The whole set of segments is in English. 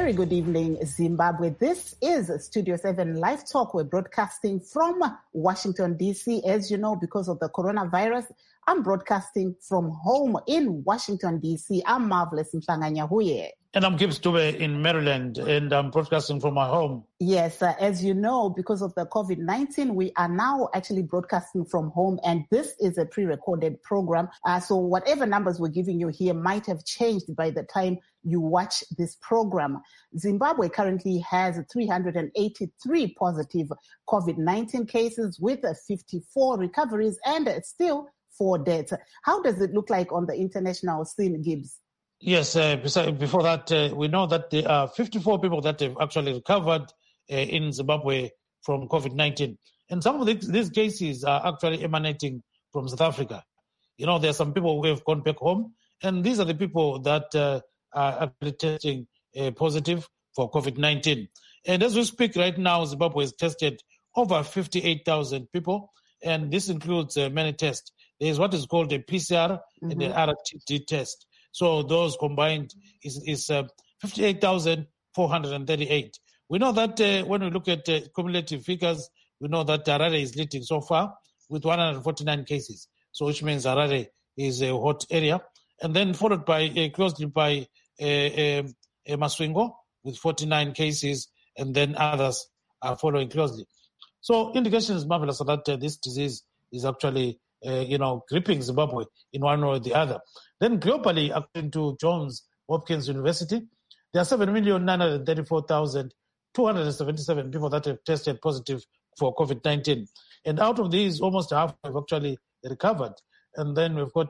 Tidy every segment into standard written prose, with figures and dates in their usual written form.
very good evening, Zimbabwe. This is Studio 7 Live Talk. We're broadcasting from Washington, D.C. As you know, because of the coronavirus, I'm broadcasting from home in Washington, D.C. I'm Marvelous Mhlanganyahuye. And I'm Gibbs Dube in Maryland, and I'm broadcasting from my home. Yes, as you know, because of the COVID-19, we are now actually broadcasting from home, and this is a pre-recorded program. So whatever numbers we're giving you here might have changed by the time you watch this program. Zimbabwe currently has 383 positive COVID-19 cases with 54 recoveries and still 4 deaths. How does it look like on the international scene, Gibbs? Yes, before that, we know that there are 54 people that have actually recovered in Zimbabwe from COVID-19. And some of these cases are actually emanating from South Africa. You know, there are some people who have gone back home, and these are the people that are actually testing positive for COVID-19. And as we speak right now, Zimbabwe has tested over 58,000 people, and this includes many tests. There is what is called a PCR and an RT test. So those combined is 58,438. We know that when we look at cumulative figures, we know that Harare is leading so far with 149 cases. So which means Harare is a hot area. And then followed by closely by Masvingo with 49 cases, and then others are following closely. So indications, Marvelous, that this disease is actually gripping Zimbabwe in one way or the other. Then globally, according to Johns Hopkins University, there are 7,934,277 people that have tested positive for COVID-19. And out of these, almost half have actually recovered. And then we've got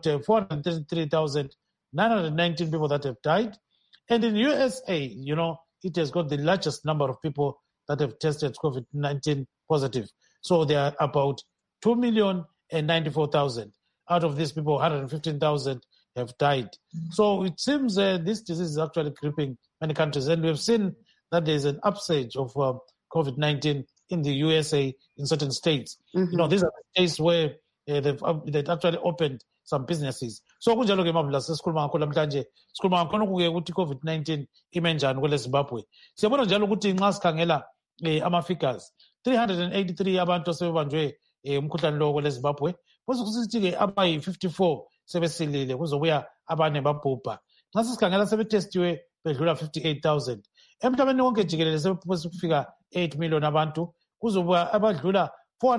433,919 people that have died. And in USA, it has got the largest number of people that have tested COVID-19 positive. So there are about 2,094,000. Out of these people, 115,000 have died. So it seems this disease is actually gripping many countries. And we've seen that there's an upsurge of COVID-19 in the USA in certain states. These are the states where they've actually opened some businesses. So kunjalo ke Marvelous sesikhuluma ngakho namhlanje sikhuluma ngakho ukuthi ukuthi COVID-19 ime njani kwele Zimbabwe. Siyabona njalo ukuthi nxa sikhangela ama-figures 383 abantu sebebanjwe umkhuhlane lo kwele Zimbabwe. Kusithi ke abayi-54 sebesilile kuzobuya abane babhubha. Nxa sikhangela sebetestiwe bedlula 58,000. Emhlabeni wonke jikelele sebekufika 8 million abantu kuzobuya abadlula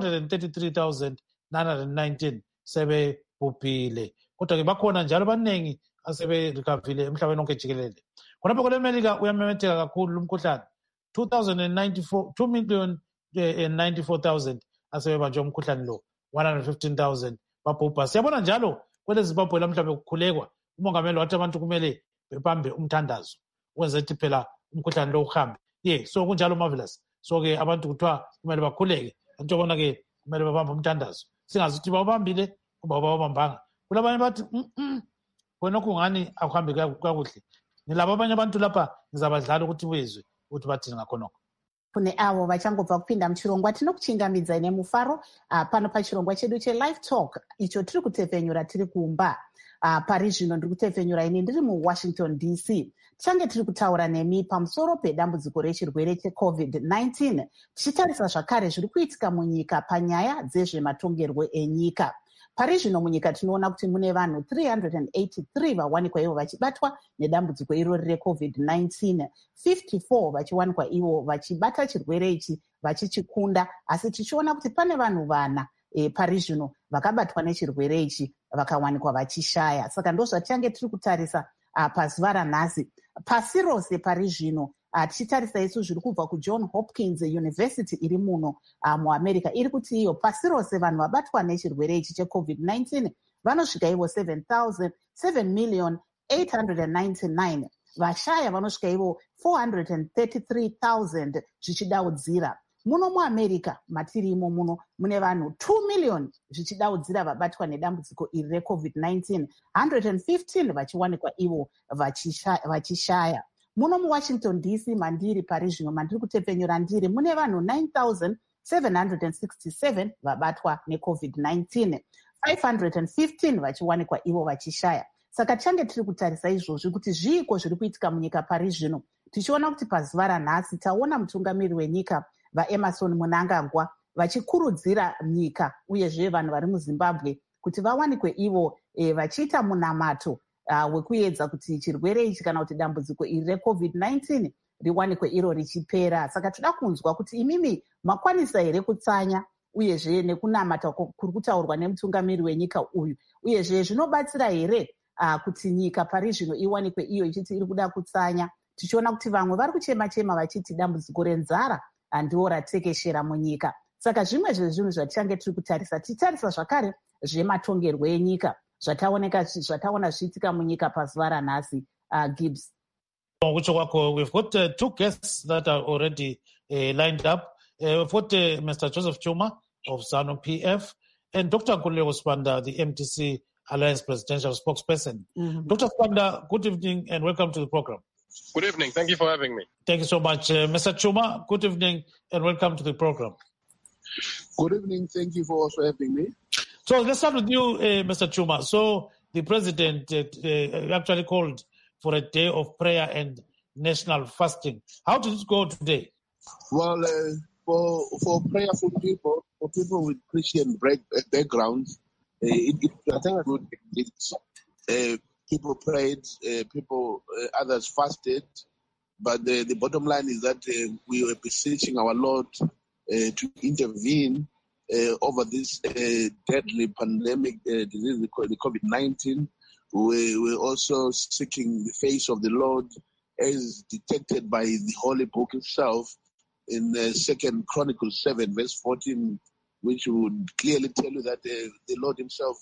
433,919 sebebhubhile. Kodwa ke bakhona njalo abaningi aseberikavile emhlabeni wonke jikelele. Khonapho kule America uyamemetheka kakhulu umkhuhlane. 2,094,000 asebebanjwe umkhuhlane lo. 115,000 babhubha. Siyabona njalo kwele Zimbabwe lamhlanje kukhulekwa. Umongameli wathi abantu kumele bebambe umthandazo wenze ukuthi phela umkhuhlane lo uhambe. So kunjalo Marvelous. So ke abantu kuthiwa kumele bakhuleke. Into yobona ke kumele babambe umthandazo. Singazi ukuthi bawubambile kumbe bawubambanga. Kulabanye bathi wena kungani akuhambe kakuhle. Nilabo abanye abantu lapha ngizabadlala ukuthi wezwe ukuthi bathini ngakhonoko. Kune avo vachangobva kupinda muchirongwa tinokuchingamidza nemufaro pano pachirongwa chedu chelive talk icho tiri kutefenyura tiri kumba pari zvino ndiri kutefenyura ini ndiri muwashington DC. Tichange tiri kutaura nemi pamusoro pedambudziko rechirwere checovid-19 tichitarisa zvakare zviri kuitika munyika panyaya dzezvematongerwo enyika. Pari zvino munyika tinoona kuti mune vanhu 383 vawanikwa ivo vachibatwa nedambudziko irori recovid-19, 54 vachiwanikwa ivo vachibata chirwere ichi vachichikunda, asi tichiona kuti pane vanhu 4 pari zvino vakabatwa nechirwere ichi vakawanikwa vachishaya. Saka ndozvatichange tiri kutarisa pazuva ranhasi. Pasi rose pari zvino tichitarisa isu zviri kubva kuJohns Hopkins University iri muno muamerica iri kuti iyo pasi rose vanhu vabatwa nechirwere ichi checovid-19 vanosvika ivo 7,899. Vashaya vanosvika ivo 433,000 zvichidaudzira. Muno muamerica matirimo muno mune vanhu 2,000,000 zvichidaudzira vabatwa nedambudziko iri recovid-19, 115 vachiwanikwa ivo vachishaya. Muno muWashington DC mandiri pari zvino mandiri kutepfenyura ndiri mune vanhu 9,767 vabatwa necovid-19, 515 vachiwanikwa ivo vachishaya. Saka tichange tiri kutarisa izvozvi kuti zviiko zviri kuitika munyika pari zvino. tichiona kuti pazuva ranhasi taona mutungamiri wenyika vaEmerson Mnangagwa vachikurudzira nyika uyezve vanhu vari muZimbabwe kuti vawanikwe ivo vachiita munamato wekuedza kuti chirwere ichi kana kuti dambudziko iri reCovid-19 riwanikwe iro richipera. Saka toda kunzwa kuti imimi makwanisa here kutsanya uyezve nekunamata kuri kutaurwa nemutungamiri wenyika uyu, uyezve zvinobatsira here kuti nyika pari zvino iwanikwe iyo ichiti iri kuda kutsanya, tichiona kuti vamwe vari kuchema-chema vachiti dambudziko renzara ndiwo ratekeshera munyika. Saka zvimwe zvezvinhu zvatichange tiri kutarisa, titarisa zvakare zvematongerwo enyika zvataona zviitika munyika pazuva ranhasi. Gibbs. We've got two guests that are already lined up. We've got Mr. Joseph Chuma of ZANU-PF and Dr. Nkululeko Sibanda, the MTC Alliance Presidential Spokesperson. Mm-hmm. Dr. Sibanda, good evening and welcome to the program. Good evening. Thank you for having me. Thank you so much. Mr. Chuma, good evening and welcome to the program. Good evening. Thank you for also having me. So let's start with you, Mr. Chuma. So the president actually called for a day of prayer and national fasting. How did it go today? Well, for prayerful people, for people with Christian backgrounds, I think good. People prayed, others fasted, but the bottom line is that we were beseeching our Lord to intervene over this deadly pandemic disease, the COVID-19. We're also seeking the face of the Lord as detected by the Holy Book itself in 2 Chronicles 7, verse 14, which would clearly tell you that the Lord himself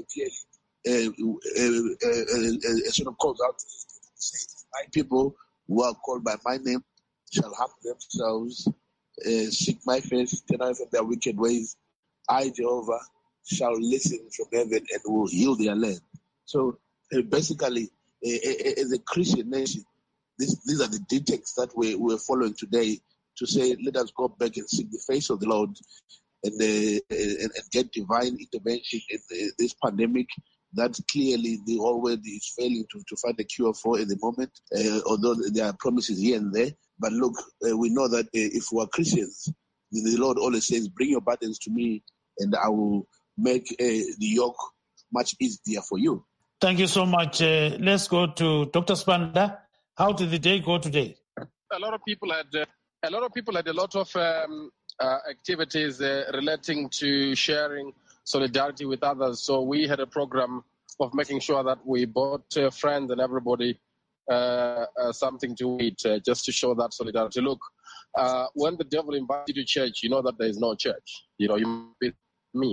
sort of calls out, my people who are called by my name shall humble themselves, seek my face, turn away from their wicked ways. I, Jehovah, shall listen from heaven and will heal their land. So basically, as a Christian nation, these are the dictates that we're following today to say, let us go back and seek the face of the Lord and get divine intervention in this pandemic that clearly the whole world is failing to find a cure for at the moment, although there are promises here and there. But look, we know that if we are Christians, the Lord always says, bring your burdens to me and I will make the yoke much easier for you. Thank you so much. Let's go to Dr. Sibanda. How did the day go today? A lot of people had a lot of activities relating to sharing solidarity with others. So we had a program of making sure that we bought friends and everybody something to eat, just to show that solidarity. Look, when the devil invites you to church, you know that there is no church. You know, you be me.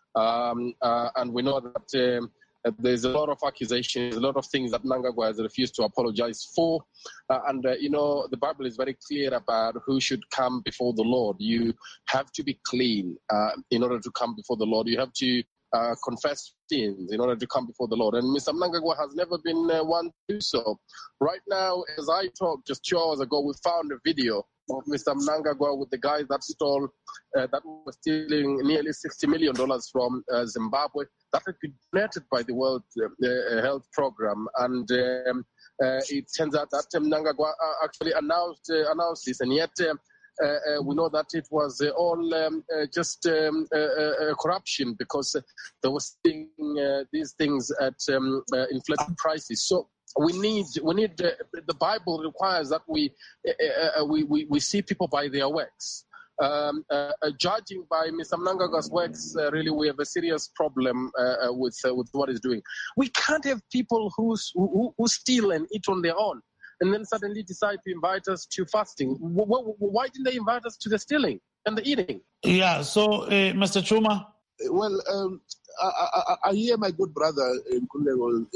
And we know that there's a lot of accusations, a lot of things that Mnangagwa has refused to apologize for. You know, the Bible is very clear about who should come before the Lord. You have to be clean in order to come before the Lord. You have to confess sins in order to come before the Lord. And Mr. Mnangagwa has never been one to do so. Right now, as I talked just 2 hours ago, we found a video of Mr. Mnangagwa with the guys that stole, that were stealing nearly $60 million from Zimbabwe. That had been donated by the World Health Program. And it turns out that Mnangagwa actually announced this, and yet we know that it was all just corruption, because they were seeing these things at inflated prices. So we need the Bible requires that we see people by their works. Judging by Mr. Mnangagwa's works, really we have a serious problem with what he's doing. We can't have people who steal and eat on their own and then suddenly decide to invite us to fasting. Why didn't they invite us to the stealing and the eating? Yeah, so Mr. Chuma? Well, I hear my good brother Nkululeko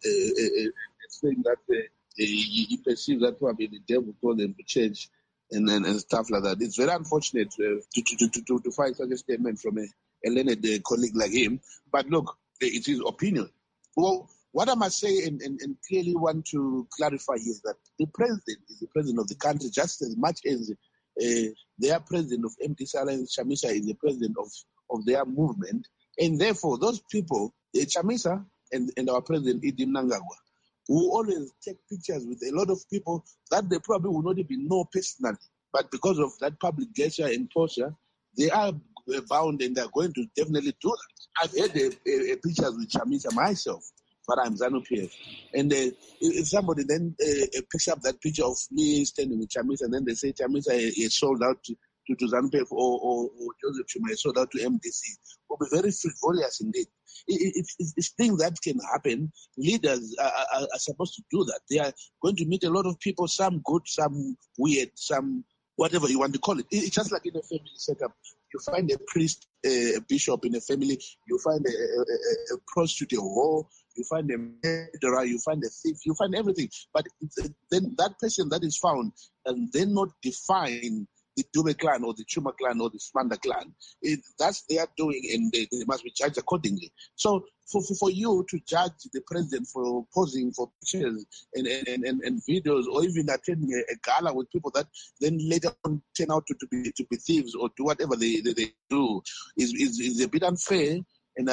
saying that he perceives that probably the devil told them to change and stuff like that. It's very unfortunate to find such a statement from a learned colleague like him. But look, it's his opinion. Well, what I must say and clearly want to clarify is that the president is the president of the country just as much as their president of MTC Alliance, Chamisa, is the president of their movement. And therefore, those people, Chamisa and our president, Idi Mnangagwa, who always take pictures with a lot of people that they probably will not even know personally. But because of that public gesture and posture, they are bound and they're going to definitely do that. I've had a pictures with Chamisa myself, but I'm ZANU-PF. And if somebody then picks up that picture of me standing with Chamisa, and then they say Chamisa is sold out to ZANU-PF or Joseph Chuma is sold out to MDC, will be very frivolous indeed. It's things that can happen. Leaders are supposed to do that. They are going to meet a lot of people, some good, some weird, some whatever you want to call it. It's just like in a family setup. You find a priest, a bishop in a family, you find a prostitute, a whore, you find a murderer, you find a thief, you find everything. But then that person that is found, and they're not define the Dube clan or the Chuma clan or the Smanda clan. That's they are doing, and they must be judged accordingly. So for you to judge the president for posing for pictures and videos, or even attending a gala with people that then later on turn out to be thieves or do whatever they do is a bit unfair and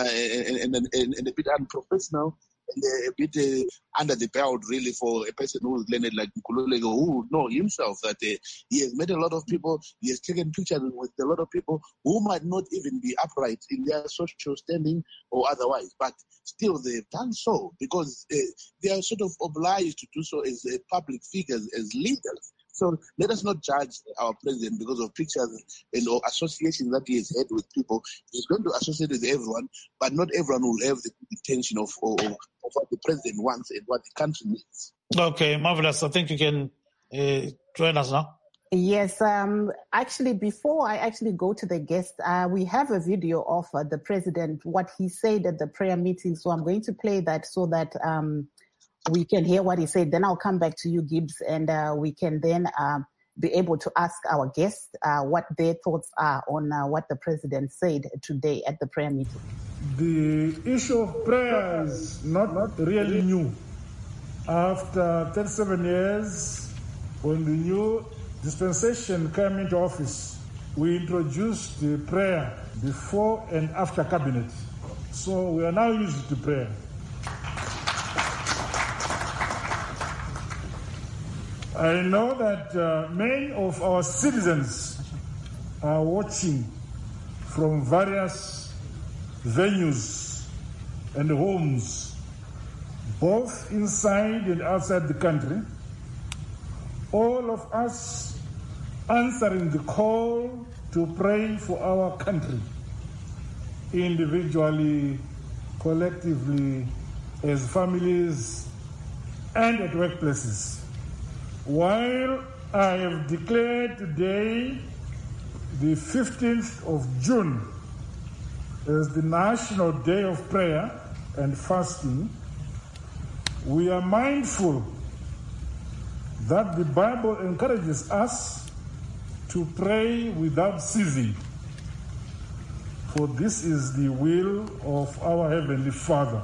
a bit unprofessional. And a bit under the belt, really, for a person who is learned like Nkululeko, who knows himself that he has met a lot of people, he has taken pictures with a lot of people who might not even be upright in their social standing or otherwise, but still they've done so because they are sort of obliged to do so as public figures, as leaders. So let us not judge our president because of pictures and or associations that he has had with people. He's going to associate with everyone, but not everyone will have the intention of what the president wants and what the country needs. Okay, marvelous. I think you can join us now. Yes, actually, before I actually go to the guest, we have a video of the president, what he said at the prayer meeting. So I'm going to play that so that we can hear what he said. Then I'll come back to you, Gibbs, and we can then be able to ask our guests what their thoughts are on what the president said today at the prayer meeting. The issue of prayer is not really new. After 37 years, when the new dispensation came into office, we introduced the prayer before and after cabinet. So we are now used to prayer. I know that many of our citizens are watching from various venues and homes, both inside and outside the country. All of us answering the call to pray for our country, individually, collectively, as families, and at workplaces. While I have declared today, the 15th of June, as the National Day of Prayer and Fasting, we are mindful that the Bible encourages us to pray without ceasing, for this is the will of our Heavenly Father.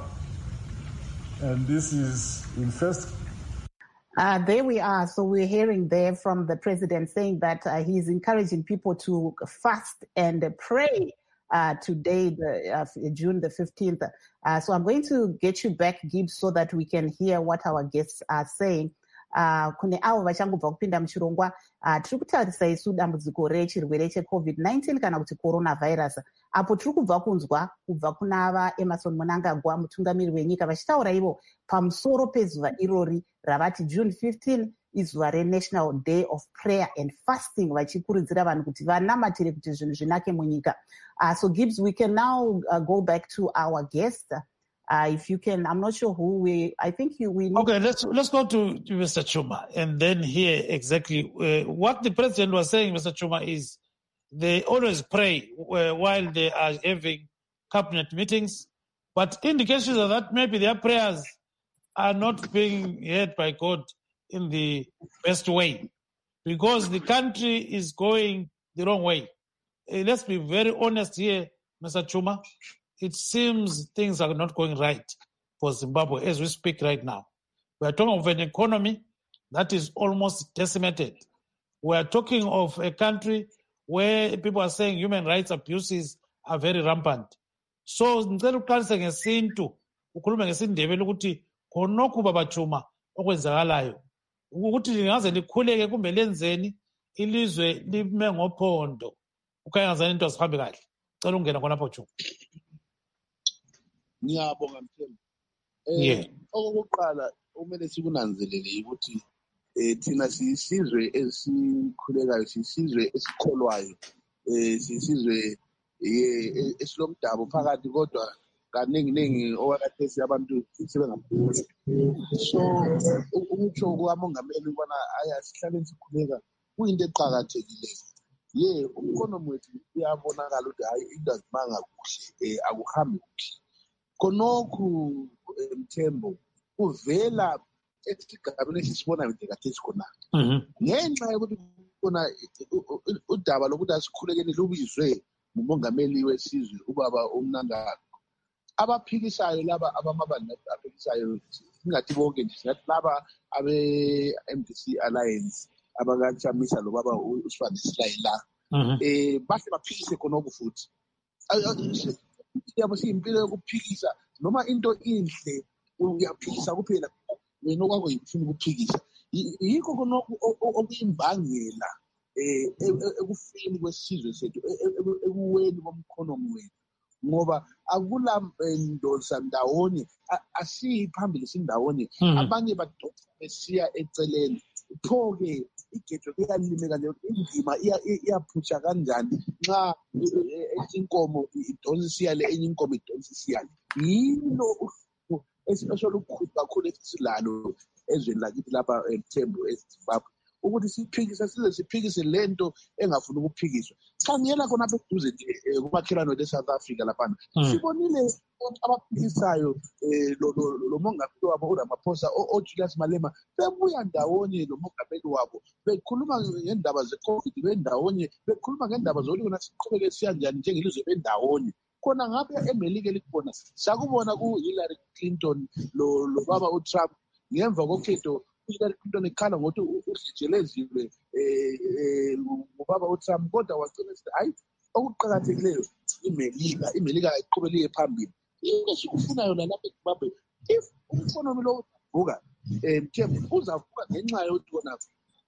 And this is in First. There we are. So we're hearing there from the president saying that he's encouraging people to fast and pray today, June the 15th. So I'm going to get you back, Gibbs, so that we can hear what our guests are saying. Kune avo vachangobva kupinda muchirongwa tiri kutarisa isu dambudziko rechirwere cheCovid-19 kana kuti coronavirus, apo tiri kubva kunzwa kubva kunava Emerson Mnangagwa, mutungamiri wenyika, vachitaura ivo pamusoro pezuva irori ravati June 15 izuva reNational Day of Prayer and Fasting, vachikurudzira vanhu kuti vanamatire kuti zvinhu zvinake munyika. So Gibbs, we can now go back to our guest. If you can, I'm not sure who I think we need. Okay, let's go to Mr. Chuma and then hear exactly what the president was saying. Mr. Chuma, is they always pray while they are having cabinet meetings, but indications of that maybe their prayers are not being heard by God in the best way, because the country is going the wrong way. Let's be very honest here, Mr. Chuma. It seems things are not going right for Zimbabwe as we speak right now. We are talking of an economy that is almost decimated. We are talking of a country where people are saying human rights abuses are very rampant. So ngicela uqalise ngesintu, ukhulume ngesindebele ukuthi khonokho babajuma okwenzakalayo ukuthi lingaze likhuleke kumbe lenzeni ilizwe lime ngophondo ukhanyazana into azihambe kahle cela ungena khonapho juma. Ngiyabonga Mthembu. Okokuqala kumele sikunanzelele ukuthi thina siyisizwe esikhulekayo, siyisizwe esikholwayo, siyisizwe esilomdabu phakathi kodwa kaningi okwakhathesi abantu sebengaphuzi. So umutsho kukamongameli ukubana sihlale sikhuleka kuyinto eqakathekileyo. Umkhonomi wethu uyabonakala ukuthi hayi into azimanga kuhle, akuhambi kuhle. Khonokhu Mthembu kuvela esigabeni esisibona nje khathesi khona. Ngenxa yokuthi khona udaba lokuthi asikhulekeni lubizwe ngumongameli wesizwe ubaba uMnangagwa. Abaphikisayo laba abamabandla aphikisayo singathi bonke nje singathi laba abe-MDC Alliance abakachamisa lo baba uSibani Silayela bahle baphikise khonokho futhi. Yabo siyimpilo yokuphikisa noma into inhle uyaphikisa kuphela wena okwakho yikufuna ukuphikisa. Yikho khonokho okuyimbangela ekufeni kwesizwe sethu, ekuweni komkhonomi wethu, ngoba akula ndosa ndawonye, asiyi phambili sindawonye. Abanye badonsa besiya eceleni. Pho-ke igejo liyalimeka leyo indima iyaphutsha kanjani nxa inkomo idonsa isiyale enye inkomo idonsa isiyale. Yilo uhlupho esolukhulu kakhulu esilalo ezweni lakithi lapha Mthembu eZimbabwe, ukuthi size siphikise lento engafuni ukuphikiswa. Khangela khona apha eduze nje kumakhelwane wethu eSouth Africa laphana sibonile abaphikisayo lo mongameli wabo uRamaphosa oJulius Malema bebuya ndawonye lo mongameli wabo bekhuluma ngendaba ze-COVID bendawonye, bekhuluma ngendaba zokuthi siqhubeke siya njani njengelizwe bendawonye. Khona ngapha eMelika elikhona sakubona ku-Hillary Clinton lo baba uTrump ngemva kokhetho uHillary Clinton ekhala ngokuthi udlitsheleziwe ngubaba uTrump, kodwa wagcina sithi hayi okuqakathekileyo iMelika ayiqhubele iye phambili. Into sikufunayo lalapha eZimbabwe, if umkhonomi lo uzavuka Mthembu uzavuka ngenxa yokuthi kona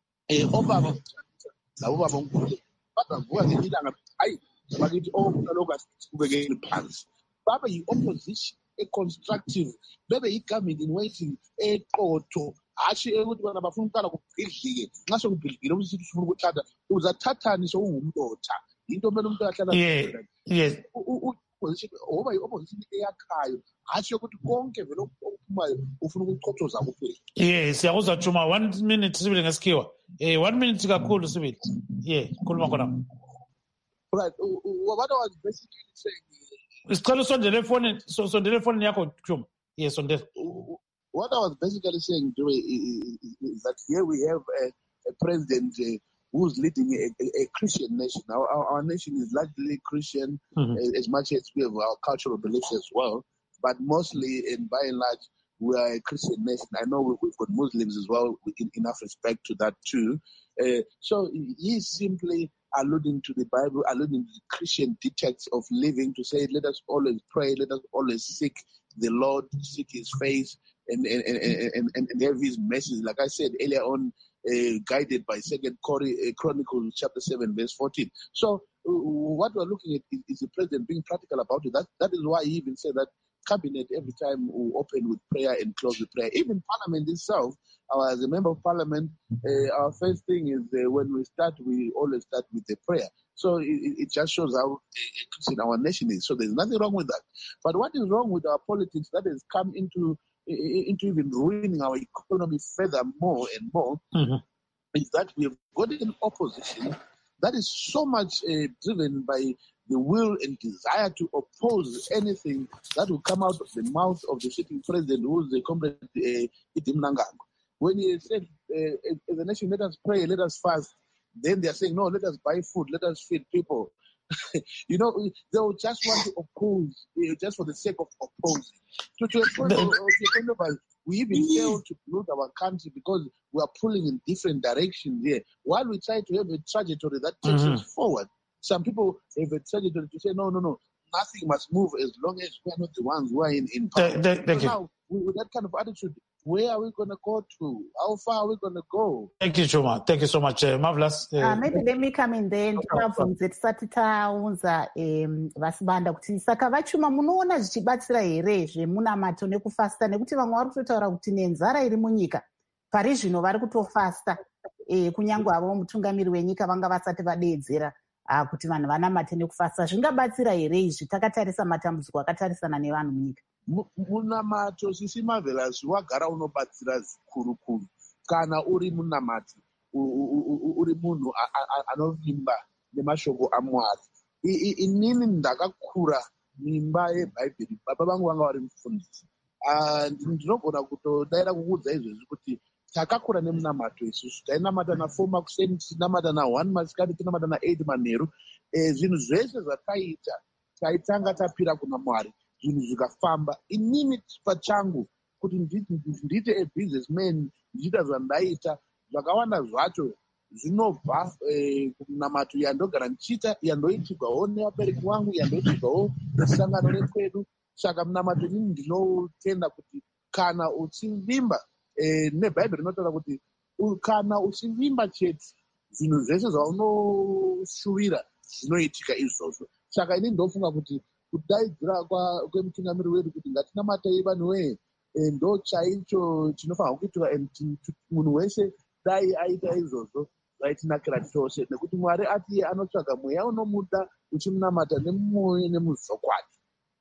obaba labobaba onkulu bazavuka ngelanga hayi bakithi lokhu asiqhubekeni phansi. Babe yi-opposition e-constructive, bebe yi-government in waiting eqotho, hashi ukuthi bona bafuna ukuqala kubhidlike. Nxa sekubhidlikile ukuthi sifuna ukuthatha uzathathani sowungumlotha. Into kumele umuntu ahlala yes oba yi-opposition eyakhayo, hashi yokuthi konke vele okuphumayo ufuna ukuchothoza kuphela. Yes, siyakuzwa Juma. 1 minute sibili ngesikhiwa. 1 minute kakhulu sibili. Khuluma khona. Right, what I was basically saying isicelo sondele efonini yakho Juma. Yes, sondele. What I was basically saying is that here we have a president who's leading a Christian nation. Our nation is largely Christian, as much as we have our cultural beliefs as well, but mostly and by and large, we are a Christian nation. I know we've got Muslims as well, in enough respect to that too. So he's simply alluding to the Bible, alluding to the Christian dictates of living, to say, let us always pray, let us always seek the Lord, seek his face, and have his message, like I said earlier on, guided by 2 Chronicles chapter 7, verse 14. So what we're looking at is the president being practical about it. That is why he even said that cabinet every time we open with prayer and close with prayer. Even Parliament itself, as a member of Parliament, our first thing is when we always start with the prayer. So it just shows how Christian our nation is. So there's nothing wrong with that. But what is wrong with our politics that has come into even ruining our economy further more and more is that we have got an opposition that is so much driven by the will and desire to oppose anything that will come out of the mouth of the sitting president, who is the comrade Idi Mnangagwa. When he said, as a nation, let us pray, let us fast, then they are saying, no, let us buy food, let us feed people. You know, they will just want to oppose, just for the sake of opposing. To a point of we even fail to build our country because we are pulling in different directions here. While we try to have a trajectory that takes us forward, some people have a trajectory to say, no, nothing must move as long as we are not the ones who are in power. Thank you. Now, with that kind of attitude, where are we going to go to? How far are we going to go? Thank you, Chuma. Thank you so much. Marvelous. Maybe let me come in there ndikabvunze tisati taunza vasibanda kuti saka vachuma munoona zvichibatsira here zvemunamato nekufasta, nekuti vamwe vari kutotaura kuti nenzara iri munyika pari zvino vari kutofasta, kunyange avo mutungamiri wenyika vanga vasati vadeedzera kuti vanhu vanamate nekufasta. Zvingabatsira here izvi takatarisa matambudziko akatarisana nevanhu munyika? Munamato sisi Marvelous wagara unobatsira zvikuru kana uri munamati uri munhu anovimba nemashoko aMwari. Inini ndakakura mimba yeBhaibheri, baba vangu vanga vari mufundisi. Ndinogona kutodaira kukuudza izvezvi kuti takakura nemunamato isusu. Tainamata na4 makuseni, tinamata na1 masikati, tinamata na8 manheru. Zvinhu zvese zvataita taitanga tapira kuna Mwari, zvinhu zvikafamba. Inini pachangu kuti ndite a-businessman, ndichita zvandaita, zvakawanda zvacho zvinobva kunamato yandogara ndichiita, yandoitirwawo nevabereki vangu, yandoitirwawo nesangano rekwedu. Saka munamato inini ndinotenda kuti kana uchivimba, neBhaibheri rinotaura kuti kana uchivimba chete, zvinhu zvese zvaunoshuvira zvinoitika izvozvo. Saka inini ndofunga kuti kudaidzira kwemutungamiri wedu kuti ngatinamatei vanhu wee, ndo chaicho chinofanira kuitwa, munhu wese dai aita izvozvo zvaitinakira chose, nekuti Mwari ati anotsvaga mweya unomuda uchimunamata nemwoyo nemuzokwadi.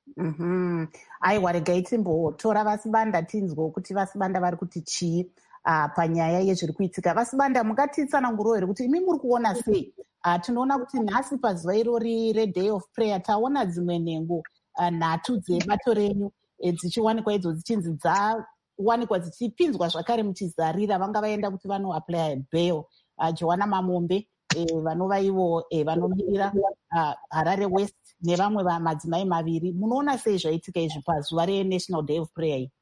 Aiwa, regai timbotora vasibanda tinzwo kuti vasibanda vari kuti chii panyaya yezviri kuitika. Vasibanda, mungatitsanangurawo here kuti imi muri kuona sei? Tinoona kuti nhasi pazuva irori reDay of Prayer taona dzimwe nhengo nhatu dzebato renyu dzichiwanikwa idzo dzichinzi dzawanikwa dzichipinzwa zvakare muchizarira vanga vaenda kuti vanoaplya bail. Joana Mamombe vanova ivo vanomirira Harare West nevamwe madzimai maviri. Munoona sei zvaitika izvi pazuva reNational Day of Prayer iyi?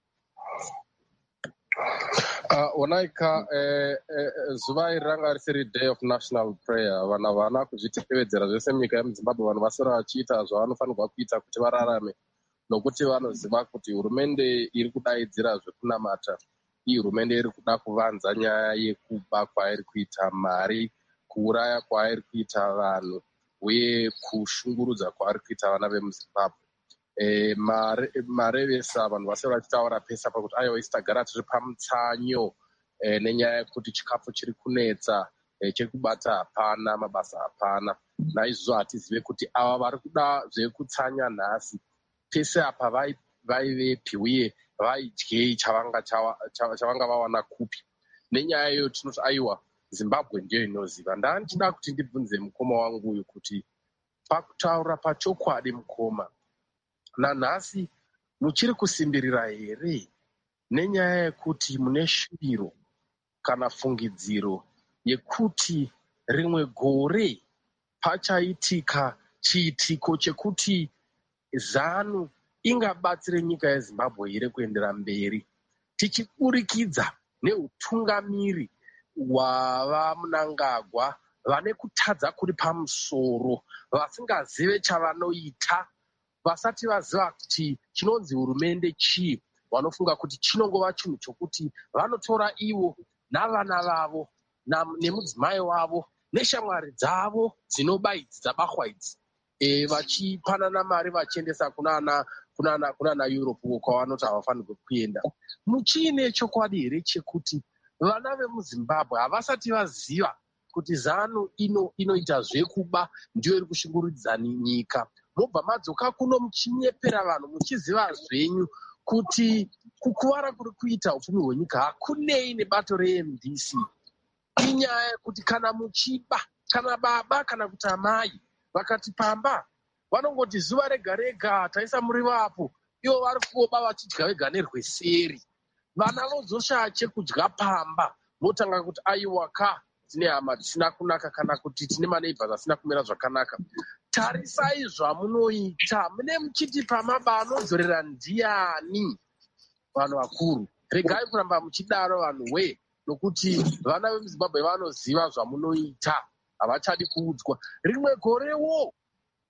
Onaika zuva iri ranga risiri Day of National Prayer. Vanhu havana kuzvitevedzera zvese munyika yemuZimbabwe. Vanhu vasara vachiita zvavanofanirwa kuita kuti vararame, nokuti vanoziva kuti hurumende iri kudaidzira zvekunamata. Iyi hurumende iri kuda kuvanza nyaya yekuba kwairi kuita mari, kuuraya kwairi kuita vanhu, uye kushungurudza kwaari kuita vana vemuZimbabwe. Marevesa vanhu vase vachitaura pesa pakuti aiwa isi tagara tiri pamutsanyo nenyaya yekuti chikafu chiri kunetsa, chekubata hapana, mabasa hapana. Naizvozvo hatizive kuti ava vari kuda zvekutsanya nhasi pese apa vaivepi uye vaidyei, chavanga vawana kupi. Nenyaya iyoyo tinoti aiwa Zimbabwe ndiyo inoziva. Ndandichida kuti ndibvunze mukoma wangu uyu kuti pakutaura pachokwadi, mukoma, nanhasi muchiri kusimbirira here nenyaya yekuti mune shuviro kana fungidziro yekuti rimwe gore pachaitika chiitiko chekuti ZANU ingabatsire nyika yeZimbabwe here kuendera mberi, tichiburikidza neutungamiri hwavaMnangagwa vane kutadza kuri pamusoro, vasingazive chavanoita, vasati vaziva kuti chinonzi hurumende chii. Vanofunga kuti chinongova chinhu chokuti vanotora ivo navana vavo nemudzimai wavo neshamwari dzavo dzinoba idzi dzabahwa idzi, vachipanana mari vachiendesa kunana Europe uko kwavanoti havafanirwe kuenda. Muchiine chokwadi here chekuti vana vemuZimbabwe havasati vaziva kuti ZANU inoita zvekuba ndiyo iri kushungurudzira nyika, mobva madzoka kuno muchinyepera vanhu muchiziva zvenyu kuti kukuvara kuri kuita upfumi hwenyika hakunei nebato reMDC. Inyaya yekuti kana muchiba, kana baba kana kuti amai vakati pamba, vanongoti zuva rega rega taisa muriwo apo, ivo vari kuoba vachidya vega nerweseri. Vana vozoshaya chekudya pamba, votanga kuti aiwa ka tine hama dzisina kunaka, kana kuti tine maneibhas asina kumira zvakanaka. Tarisai zvamunoita, mune muchiti pamaba anodzorera ndiani? Vanhu vakuru, regai kuramba muchidaro vanhu we, nokuti vana vemuZimbabwe vanoziva zvamunoita, havachadi kuudzwa. Rimwe gorewo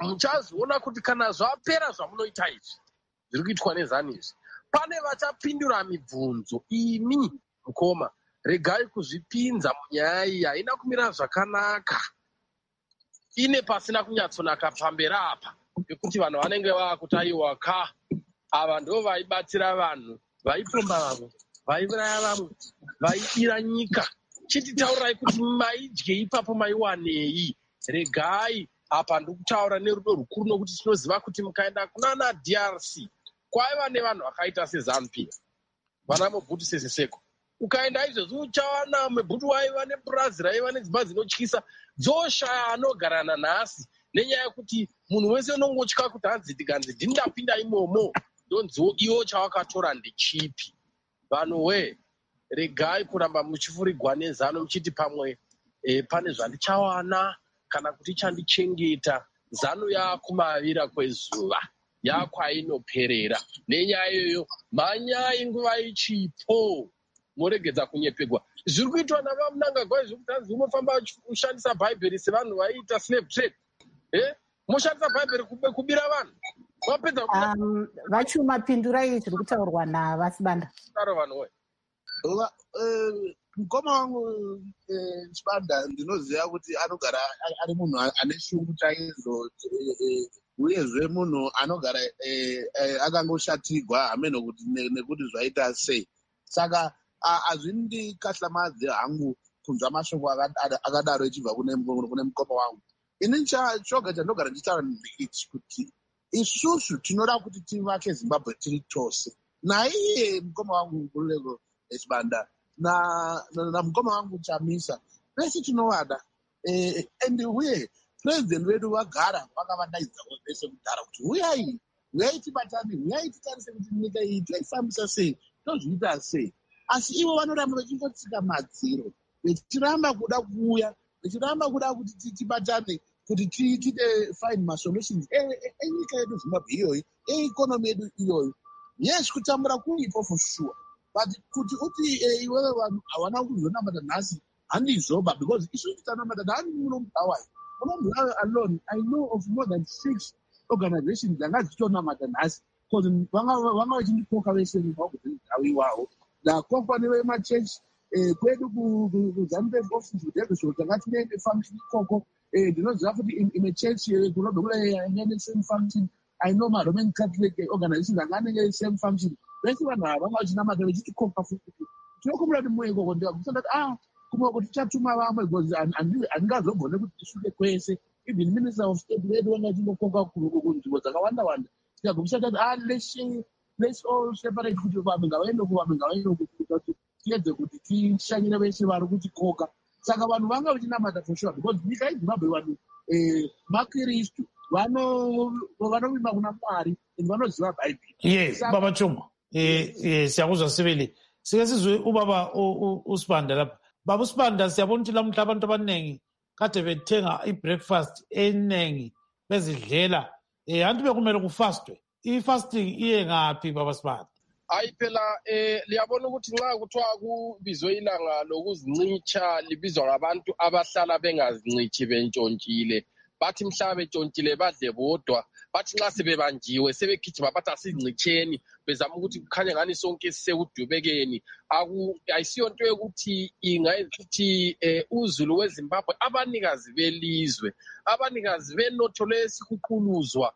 muchazoona kuti kana zvapera zvamunoita izvi zviri kuitwa nezani izvi, pane vachapindura mibvunzo. Imi Mukoma, regai kuzvipinza munyaya iyi, haina kumira zvakanaka, ine pasina kunyatsonaka pamberi apa, pekuti vanhu vanenge vakuti aiwa ava ndo vaibatsira vanhu, vaipomba vamwe, vaiuraya vamwe, vaidira nyika. Chititaurai kuti maidye ipapo maiwanei. Regai apa ndikutaura nerudo rukuru, nokuti tinoziva kuti mukaenda kunana DRC kwaiva nevanhu vakaita seZANU-PF, vana Mobutu Sese Seko. Ukaenda izvozvi uchawana Mobutu waiva nepurazi raiva nedzimba dzinotyisa, dzoshaya anogarana nhasi, nenyaya yekuti munhu wese unongotya kuti hanzi tikanzi ndindapinda imomo ndonziwo iwo chawakatora ndechipi. Vanhuwe, regai kuramba muchifurigwa nezano muchiti pamwe pane zvandichawana kana kuti chandichengeta. Zano yakumavira kwezuva, yakwainoperera. Nenyaya iyoyo manyai nguva ichipo, moregedza kunyepegwa. Zviri kuitwa navamunangagwa zvekuti hanzi unofamba ushandisa bhaibheri sevanhu vaiita slave trade. Moshandisa bhaibheri kubira vanhu vapedza vachuma pindurai zviri kutaurwa navasibanda. Vanhuwe, mukoma wangu Chibanda ndinoziva kuti anogara ari munhu ane shungu chaizvo, uyezve munhu anogara akangoshatirwa hameno nekuti zvaita sei. Saka hazvindikahlamadzei hangu kunzwa mashoko akadaro echibva kune mukoma wangu. Ini choga chandogara ndichitaura ndeichi kuti isusu tinoda kuti tivake Zimbabwe tiri tose, naiye mukoma wangu Nkululeko Chibanda na mukoma wangu Chamisa, vese tinovada. Ende uye president wedu vagara vakavadaidza vese kudhara kuti uyai tibatane, uyai titarise kuti nyika iyi toifambisa sei, tozviita sei. Asi ivo vanoramba vachingotsika madziro, vechiramba kuda kuuya, vechiramba kuda kuti tibatane, kuti tiite find masolutions enyika yedu Zimbabwe iyoyi, eikonomi yedu iyoyi. Yes, kutambura kuripo for sure, but kuti uti iwewe vanhu hawana kuzonamata nhasi handizoba, because isusu titanamata nhani munomubhawai alone. I know of more than 6 organizations dzanga dzitonamata nhasi, because vanga vachindikoka vese vakudzindau iwawo ndakokwa nevemachechi kwedu kuZANU-PF office kudhevhesoro tanga tine function ikoko. Ndinoziva kuti ine chechi kunodokura ine same function. I know maRoman Catholic organizations anga anenge same function. Vese vanhu ava vanga vachinamata vechitikoka futi. Tinokumbira kuti muye ikoko ndikakusandati kumwe kuti tichatuma vamwe, because handingazogone kuti tishuke kwese. Even Minister of State wedu wanga chinokoka kunzvimbo dzakawanda-wanda. Tikagumisa tati let's all separate, kuti vamwe ngavaende kuti tiedze kuti tishanyire vese vari kutikoka. Saka vanhu vanga vachinamata for sure, because nyika yeZimbabwe vanhu makristu vanovimba kuna Mwari and vanoziva Bhaibheri. Yes, Baba Chuma. Siyakuzwa sibili. Sike sizwe ubaba uSibanda lapha. Baba uSibanda, siyabona ukuthi lamuhla abantu abaningi kade bethenga i-breakfast enengi bezidlela. Anti bekumele kufastwe. I-fasting iye ngaphi Baba Sibanda? hayi phela liyabona ukuthi nxa kuthiwa kubizwe ilanga lokuzincicha libizwa ngabantu abahlala bengazincithi bentshontshile. Bathi mhlaba betshontsile badle bodwa, bathi nxa sebebanjiwe sebegijima bathi asizincitheni, bezama ukuthi kukhanye ngani sonke sisekudubekeni. Ayisiyo nto yokuthi ingayithi uzulu weZimbabwe, abanikazi belizwe, abanikazi benotho lesikuquluzwa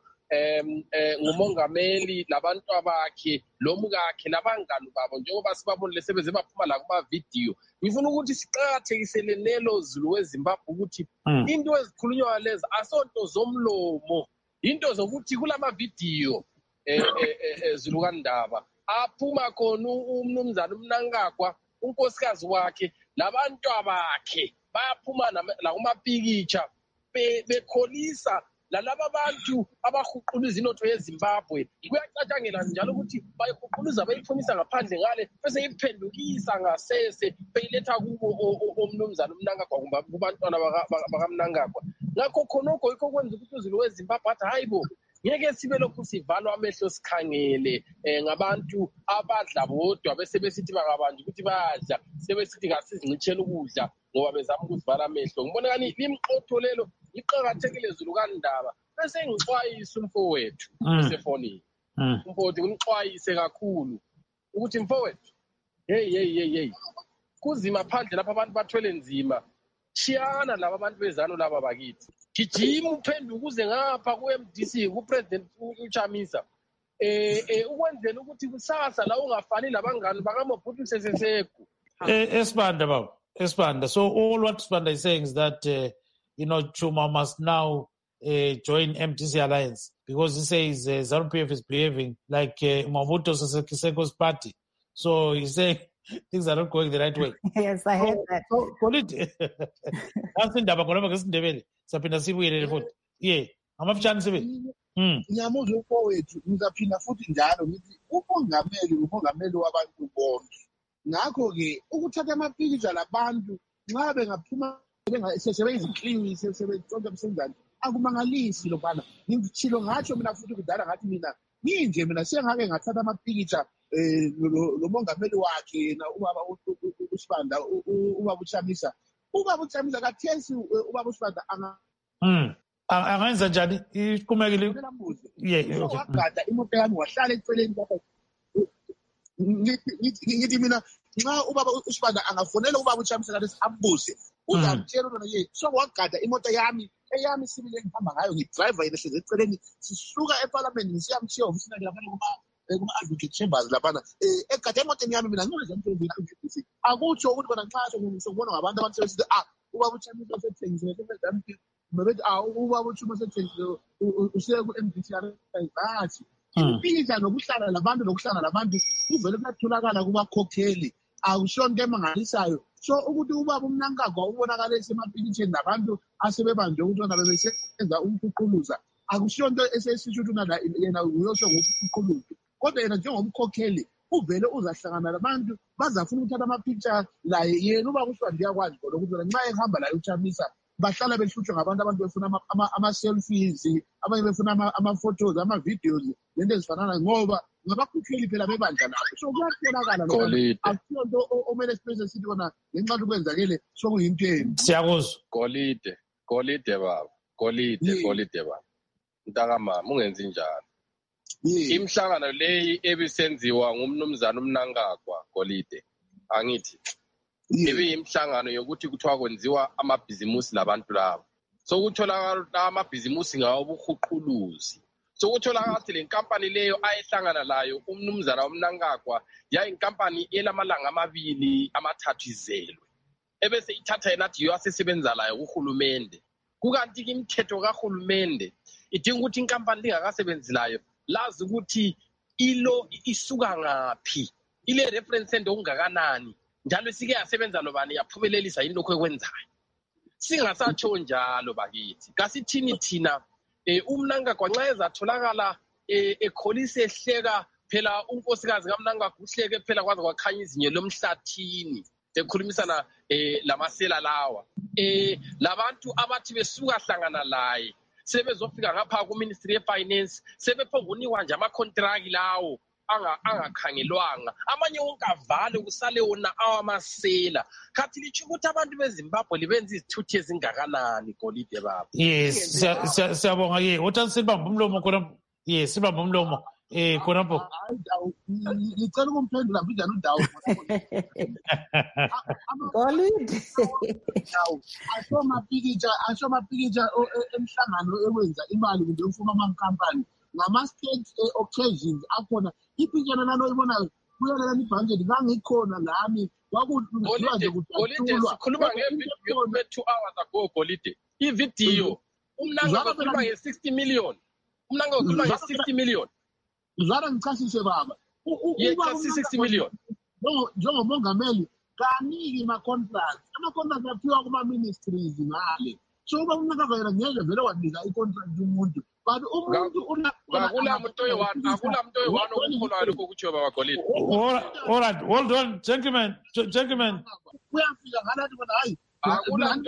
ngumongameli labantu abakhe lomkakhe labangani babo, njengoba sibabonile sebeze baphuma la kuma-video. Ngifuna ukuthi siqakathekisele nelo zulu weZimbabwe ukuthi into ezikhulunywa lezi asonto zomlomo, into zokuthi kulama-video zulu kaNdaba aphuma khona umnumzana uMnangagwa, unkosikazi wakhe labantu abakhe bayaphuma la kumapikitsha bekholisa lalaba bantu abahuqula izinotho yeZimbabwe. Kuyacatshangela njalo ukuthi bayihuquluza bayiphumisa ngaphandle ngale bese iphendukisa ngasese beyiletha kubo omnumzana uMnangagwa kumbe kubantwana bakaMnangagwa. Ngakho khonokho yikho kwenza ukuthi uzulu weZimbabwe athi hayibo, ngeke sibe lokhu sivalwa amehlo sikhangele ngabantu abadla bodwa bese besithi bangabanje ukuthi bayadla sebesithi ngasizincithela ukudla ngoba bezama ukuzivala amehlo. Ngibona ngani limqotho lelo liqakathekile zulu kaNdaba bese ngixwayisa umfowethu esefonini umfowethu ngixwayise kakhulu ukuthi mfowethu hey kuzima phandle lapha abantu bathwele nzima shiyana laba abantu bezano laba bakithi gijima uphenduka ukuze ngapha ku-MDC ku-president uChamisa ukwenzela ukuthi kusasa la ungafani labangani bakaMobutu Sese Seko. Espanda, Baba. Espanda. So all what Espanda is saying is that, Chuma must now join MDC Alliance because he says ZANU-PF is behaving like Mobutu Sese Seko's party. So he's saying things are not going the right way. Yes, I heard that. So, that's in Dabakona because sapinda sibuyelele futhi. Yeah. Amafutshane sibe. Ngiyamuzwa umfowethu ngizaphinda futhi njalo ngithi umongameli wabantu bonke. Ngakho-ke ukuthatha amapikitsha labantu nxa bengaphuma sebengiziklini sebentsontsha emsenzane akumangalisi lokubana ngitshilo ngatsho mina futhi kudala ngathi mina sengake ngathatha amapikitsha lomongameli wakhe yena ubaba uSibanda ubaba uChamisa. Ubaba uChamisa kathesi ubaba uSibanda angenza njani iqhumekile wagada imoto yami wahlala eceleni lapha ngithi mina nxa ubaba uSibanda angafonela ubaba uChamisa kathi ambuze uzamtshela lona so wagada imoto yami eyami sibile ngihamba ngayo ngidriver yena hleze eceleni sisuka eParliament ngisiyamshiya ofisini lapha kuma-advocate chambers laphana egade emotweni yami mina ngizamtshela akutsho ukuthi bona nxa sokubona ngabantu abantu sebesithi ubaba uChamisa usethengisiwe bebethi ubaba uChamisa usethengisiwe usiye ku-MDC bathi impikitsha nokuhlala labantu kuvele kuyatholakala kubakhokeli akusiyo nto emangalisayo so ukuthi ubaba uMnangagwa ubonakale esemapikitsheni nabantu asebebanjwe ukuthi bona bebesenza umkhuquluza akusiyo nto esesisho ukuthi yena uyosho ngokukhuquluza kodwa yena njengomkhokheli uvele uzahlangana labantu bazafuna ukuthatha amapicture laye yena ubaba uSibanda ndiyakwazi khona ukuthi nxa ehamba laye uChamisa bahlala behlutshwa ngabantu befuna ama-selfies abanye befuna ama-photos ama-videos lento ezifanana ngoba ngabakhukheli phela bebandla lapho so kuyatholakala akusiyo nto omele sipese sithi kona ngenxa yokuthi kwenzakele sokuyinto embi. Siyakuzwa. Golide baba golide baba mntakamama ungenzi njalo. Imhlangano leyi ebisenziwa ngumnumzana uMnangagwa Golide angithi imhlangano yokuthi kuthiwa kwenziwa amabhizimusi labantu labo sokutholakala amabhizimusi ngawo ubuhuquluzi sokutholakala ukuthi le nkampani leyo ayehlangana layo umnumzana uMnangagwa yayinkampani elamalanga amabili amathathu izelwe ebese ithatha yena athi yoasesebenza layo kuhulumende kukanti imithetho kahulumende idinga ukuthi inkampani lingakasebenzi layo lazi ukuthi ilo isuka ngaphi ile reference endo ungakanani njalo sike yasebenza lobani yaphumelelisa inlokho ekwenzayo singasatsho njalo bakithi kasithini thina uMnangagwa nxa ezatholakala ekholise ehleka phela unkosikazi kaMnangagwa uhleke phela kwaze kwakhanya izinyo lomhlathini ekhulumisana lamasela lawa labantu abathi besuka hlangana laye sebezofika ngapha ku-Ministry ye-Finance sebephongunikwa nje ama-contract lawo angakhangelwanga amanye wonke avale kusale wona awamasela khathi litsho ukuthi abantu beZimbabwe libenza izithuthi ezingakanani Golide baba. Yes siyabonga uthi sibamba umlomo khona sibamba umlomo khonapho ngicela ukumphendula mbijana uDawu Golide asomapikitsha emhlangano ekwenza imali kumbe ufuna amankampani ngama-state occasions akhona ipikitsha nalo ibonayo kuyalela ibhanjeti ngangikhona lami Golide sikhuluma ngevidiyo 2 hours ago Golide ividiyo uMnangagwa ukhuluma nge-60 million uMnangagwa ukhuluma nge-60 million zara ngichasise baba ye-60 million njengomongameli kaniki ama-contracts aphiwa kuma-ministries ngale so uba uMnangagwa yena ngeke vele wanika i-contract umuntu but umuntu akula muntu oyi-one okukholwayo lokho okutshiwo baba Golide. All right, hold on, gentlemen. Kuyafika ngalathi bona hayi All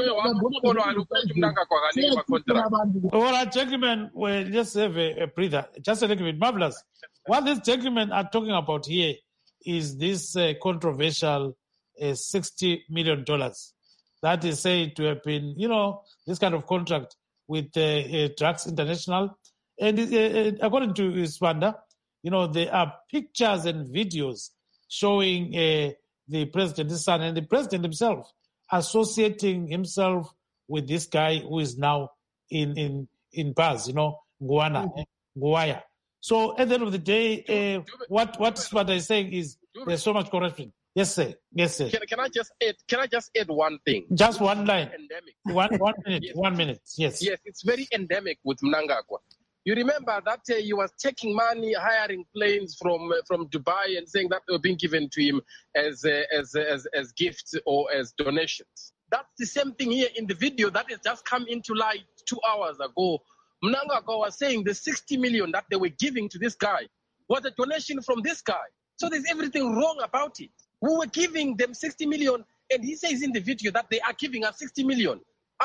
right, gentlemen, well, just have a breather. Just a little bit. Marvelous. What these gentlemen are talking about here is this controversial $60 million that is said to have been, this kind of contract with Drugs International. And according to Sibanda, there are pictures and videos showing the president's son and the president himself associating himself with this guy who is now in Paz, Nguaya. So at the end of the day, what Sibanda is saying is there's so much corruption. Yes, sir. Yes, sir. Can I just add one thing? Just one line. Endemic. One minute. Yes. 1 minute. Yes. Yes, it's very endemic with Mnangagwa. You remember that he was taking money, hiring planes from Dubai, and saying that they were being given to him as gifts or as donations. That's the same thing here in the video that has just come into light 2 hours ago. Mnangagwa was saying the 60 million that they were giving to this guy was a donation from this guy. So there's everything wrong about it. We were giving them 60 million, and he says in the video that they are giving us 60 million.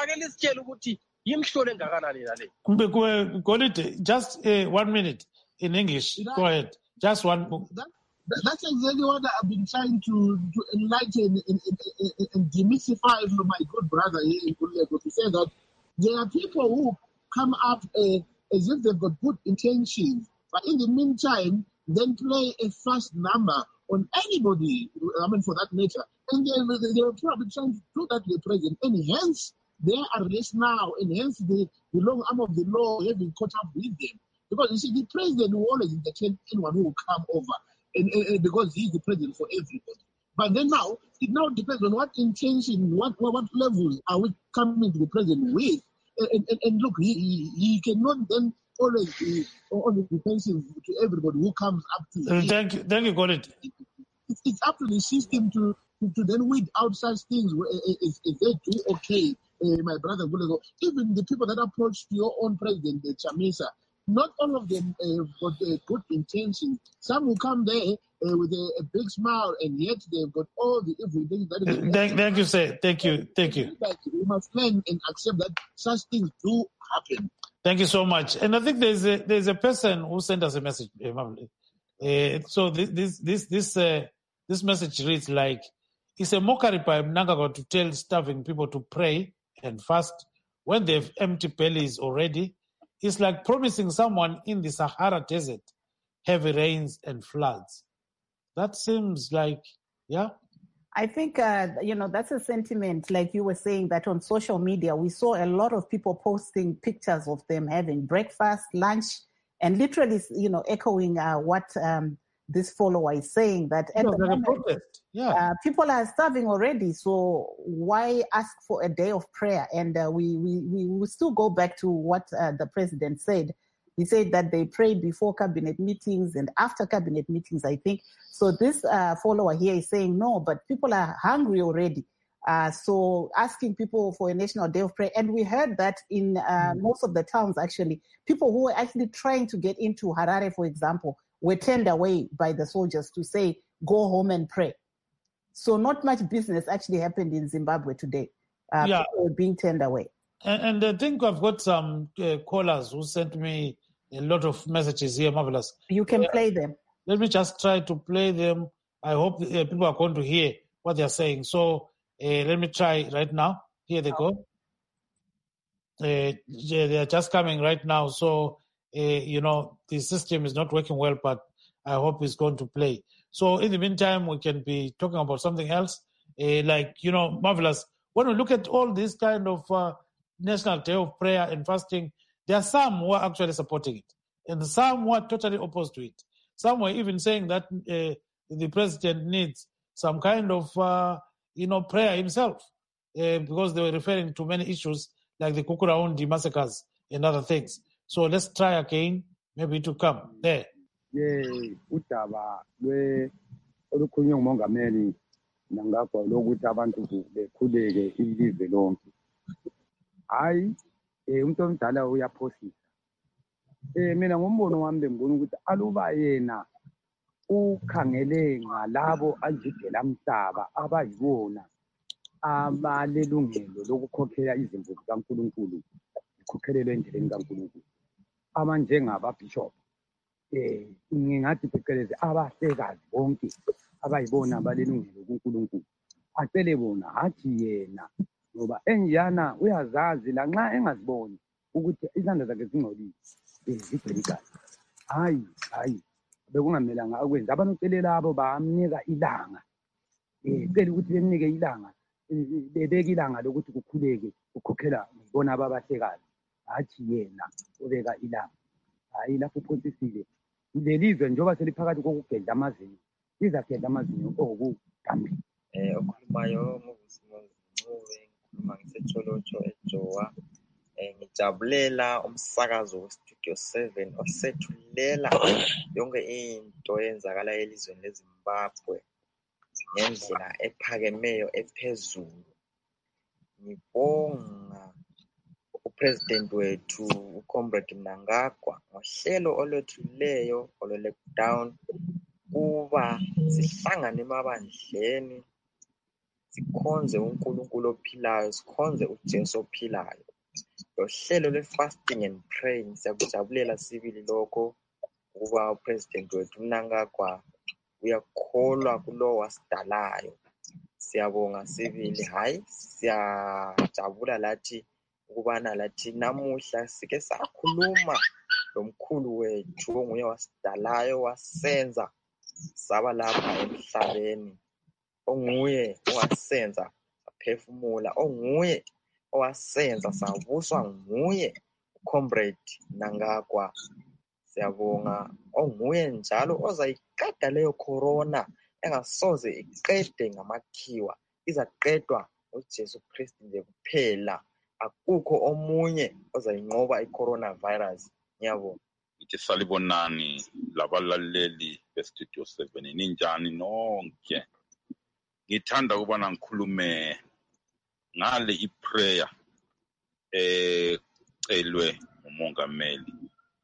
Just 1 minute in English. Go ahead. Just one. That's exactly what I've been trying to enlighten and demystify for my good brother here in Kulego, to say that there are people who come up as if they've got good intentions, but in the meantime, then play a fast number on anybody, for that matter. And they were probably trying to do that to the president. And hence, their arrest now, and hence the long arm of the law having caught up with them. Because you see, the president will always entertain anyone who will come over, and because he's the president for everybody. But then now, it now depends on what intention, what levels are we coming to the president with. And look, he cannot then always be on the defensive to everybody who comes up to him. Thank you, Golit. It's up to the system to then weed out such things. If they do okay, my brother Gulego, even the people that approached your own president, Chamisa, not all of them got good intentions. Some will come there with a big smile, and yet they've got all the evil things. Thank you, sir. Thank you. We must learn and accept that such things do happen. Thank you so much. And I think there's a person who sent us a message. So this message reads like, it's a mockery by Mnangagwa to tell starving people to pray and fast when they have empty bellies already. It's like promising someone in the Sahara Desert heavy rains and floods. That seems like, yeah. I think, that's a sentiment, like you were saying, that on social media, we saw a lot of people posting pictures of them having breakfast, lunch, and literally, echoing what this follower is saying, that at the moment, people are starving already, so why ask for a day of prayer? And we will still go back to what the president said. He said that they pray before cabinet meetings and after cabinet meetings, I think. So this follower here is saying, no, but people are hungry already. So asking people for a national day of prayer. And we heard that in most of the towns, actually, people who were actually trying to get into Harare, for example, were turned away by the soldiers to say, go home and pray. So not much business actually happened in Zimbabwe today. People were being turned away. And I think I've got some callers who sent me a lot of messages here, Marvelous. You can play them. Let me just try to play them. I hope people are going to hear what they're saying. So let me try right now. Here they go. They are just coming right now. So, the system is not working well, but I hope it's going to play. So in the meantime, we can be talking about something else. Marvelous. When we look at all this kind of National Day of Prayer and Fasting, there are some who are actually supporting it, and some who are totally opposed to it. Some were even saying that the president needs some kind of, prayer himself, because they were referring to many issues like the Kukuraundi massacres and other things. So let's try again, maybe to come there. Udaba olukhulunywa ngumongameli Mnangagwa lokuthi abantu bekhuleke ilizwe lonke. Hayi umuntu omdala uyaphosisa. Mina ngombono wami bengibona ukuthi aluba yena ukhangele ngalabo anjidela mhlaba abayibona abalelungelo lokukhokhela izimvu zikaNkulunkulu ikhokhelelwe endleleni kaNkulunkulu. Abanjengababishop ngingathi phecelezi abahlekazi bonke abayibona abalelungelo kuNkulunkulu acele bona hathi yena ngoba enjana uyazazi la nxa engaziboni ukuthi izandla zakhe zingcolile zigcwele igazi. Hayi bekungamelanga akwenze. Abanocele labo bamnika ilanga cela ukuthi bemnike ilanga bebeka ilanga lokuthi kukhuleke ukhokhela ngibona ababahlekazi hathi yena ubeka ilanga. Hayi lapho uphosisile lelizwe njengoba seliphakathi kokugedla amazinyo lizagedla amazinyo okuqambile. Okhulumayo nguVusumuzi Ncube, ngikhuluma ngiseTsholotsho eJowa. Ngijabulela umsakazo weStudio 7 osethulela yonke into eyenzakala elizweni leZimbabwe ngendlela ephakemeyo ephezulu. Ngibonga uPresident wethu uComrade Mnangagwa ngohlelo olwethuleyo olwe-lockdown kuba sihlangane emabandleni sikhonze uNkulunkulu ophilayo, sikhonze uJesu ophilayo. Lo hlelo lwe-fasting and praying siyakujabulela sibili lokho ukuba uPresident wethu Mnangagwa uyakholwa kulo wasidalayo. Siyabonga sibili. Hayi siyajabula lathi ukubana lathi namuhla sike sakhuluma lomkhulu wethu onguye wasidalayo wasenza saba lapha emhlabeni, onguye owasenza saphefumula, onguye owasenza sabuswa nguye uComrade Mnangagwa. Siyabonga onguye njalo ozayiqeda leyo corona engasoze iqede ngamakhiwa, izaqedwa uJesu Kristu nje kuphela. Akukho omunye ozayinqoba i-coronavirus. Ngiyabonga. Ngithi salibonani labalaleli beStudio 7 ninjani nonke. Ngithanda ukubana ngikhulume ngale iprayer ecelwe umongameli.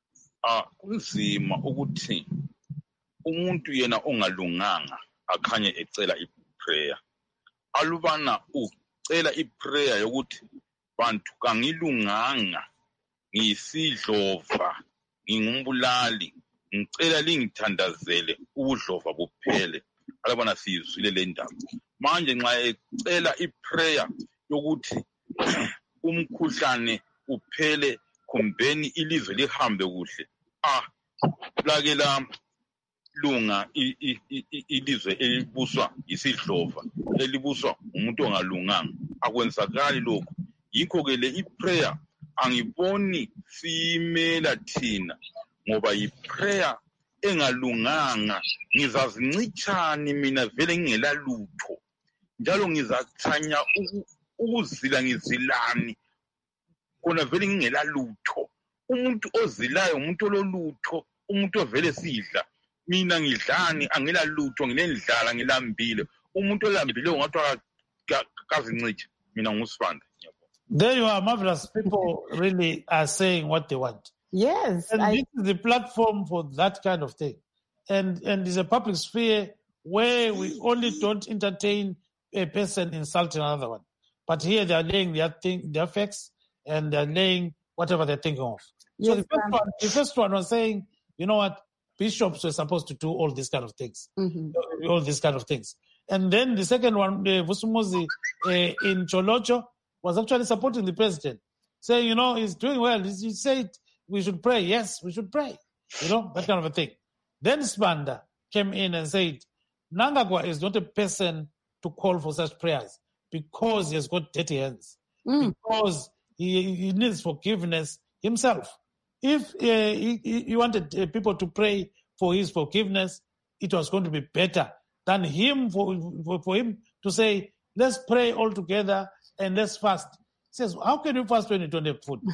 Kunzima ukuthi umuntu yena ongalunganga akhanye ecela iprayer. Alubana ucela iprayer yokuthi bantu kangilunganga, ngiyisidlova, ngingumbulali, ngicela lingithandazele ubudlova buphele. Alubana sizwile le ndaba. Manje nxa ecela iprayer yokuthi umkhuhlane uphele kumbeni ilizwe lihambe kuhle, lake la lunga ilizwe elibuswa isidlova, elibuswa umuntu ongalunganga, akwenzakali lokho. Yikho ke le iprayer angiboni siyimela thina, ngoba iprayer engalunganga ngizazincitshani mina vele ngingela lutho, njalo ngizathanya ukuzila ngizilani kona vele ngingela lutho. Umuntu ozilayo umuntu ololutho, umuntu ovele sidla. Mina ngidlani, angila lutho, nginendlala, ngilambile. Umuntu olambileyo ngathi akazincithe. Mina ngusibanda. There you are, marvelous. People really are saying what they want. Yes. And this is the platform for that kind of thing. And it's a public sphere where we only don't entertain a person insulting another one. But here they are laying their facts, and they're laying whatever they're thinking of. So Yes, the first one was saying, you know what, bishops were supposed to do all these kind of things. Mm-hmm. All these kind of things. And then the second one, Vusumuzi in Tsholotsho, was actually supporting the president, saying, you know, he's doing well. He said we should pray. Yes, we should pray. You know, that kind of a thing. Then Spanda came in and said, Mnangagwa is not a person to call for such prayers because he has got dirty hands, because he needs forgiveness himself. If he wanted people to pray for his forgiveness, it was going to be better than him for him to say, let's pray all together and let's fast. He says, how can you fast when you don't have food?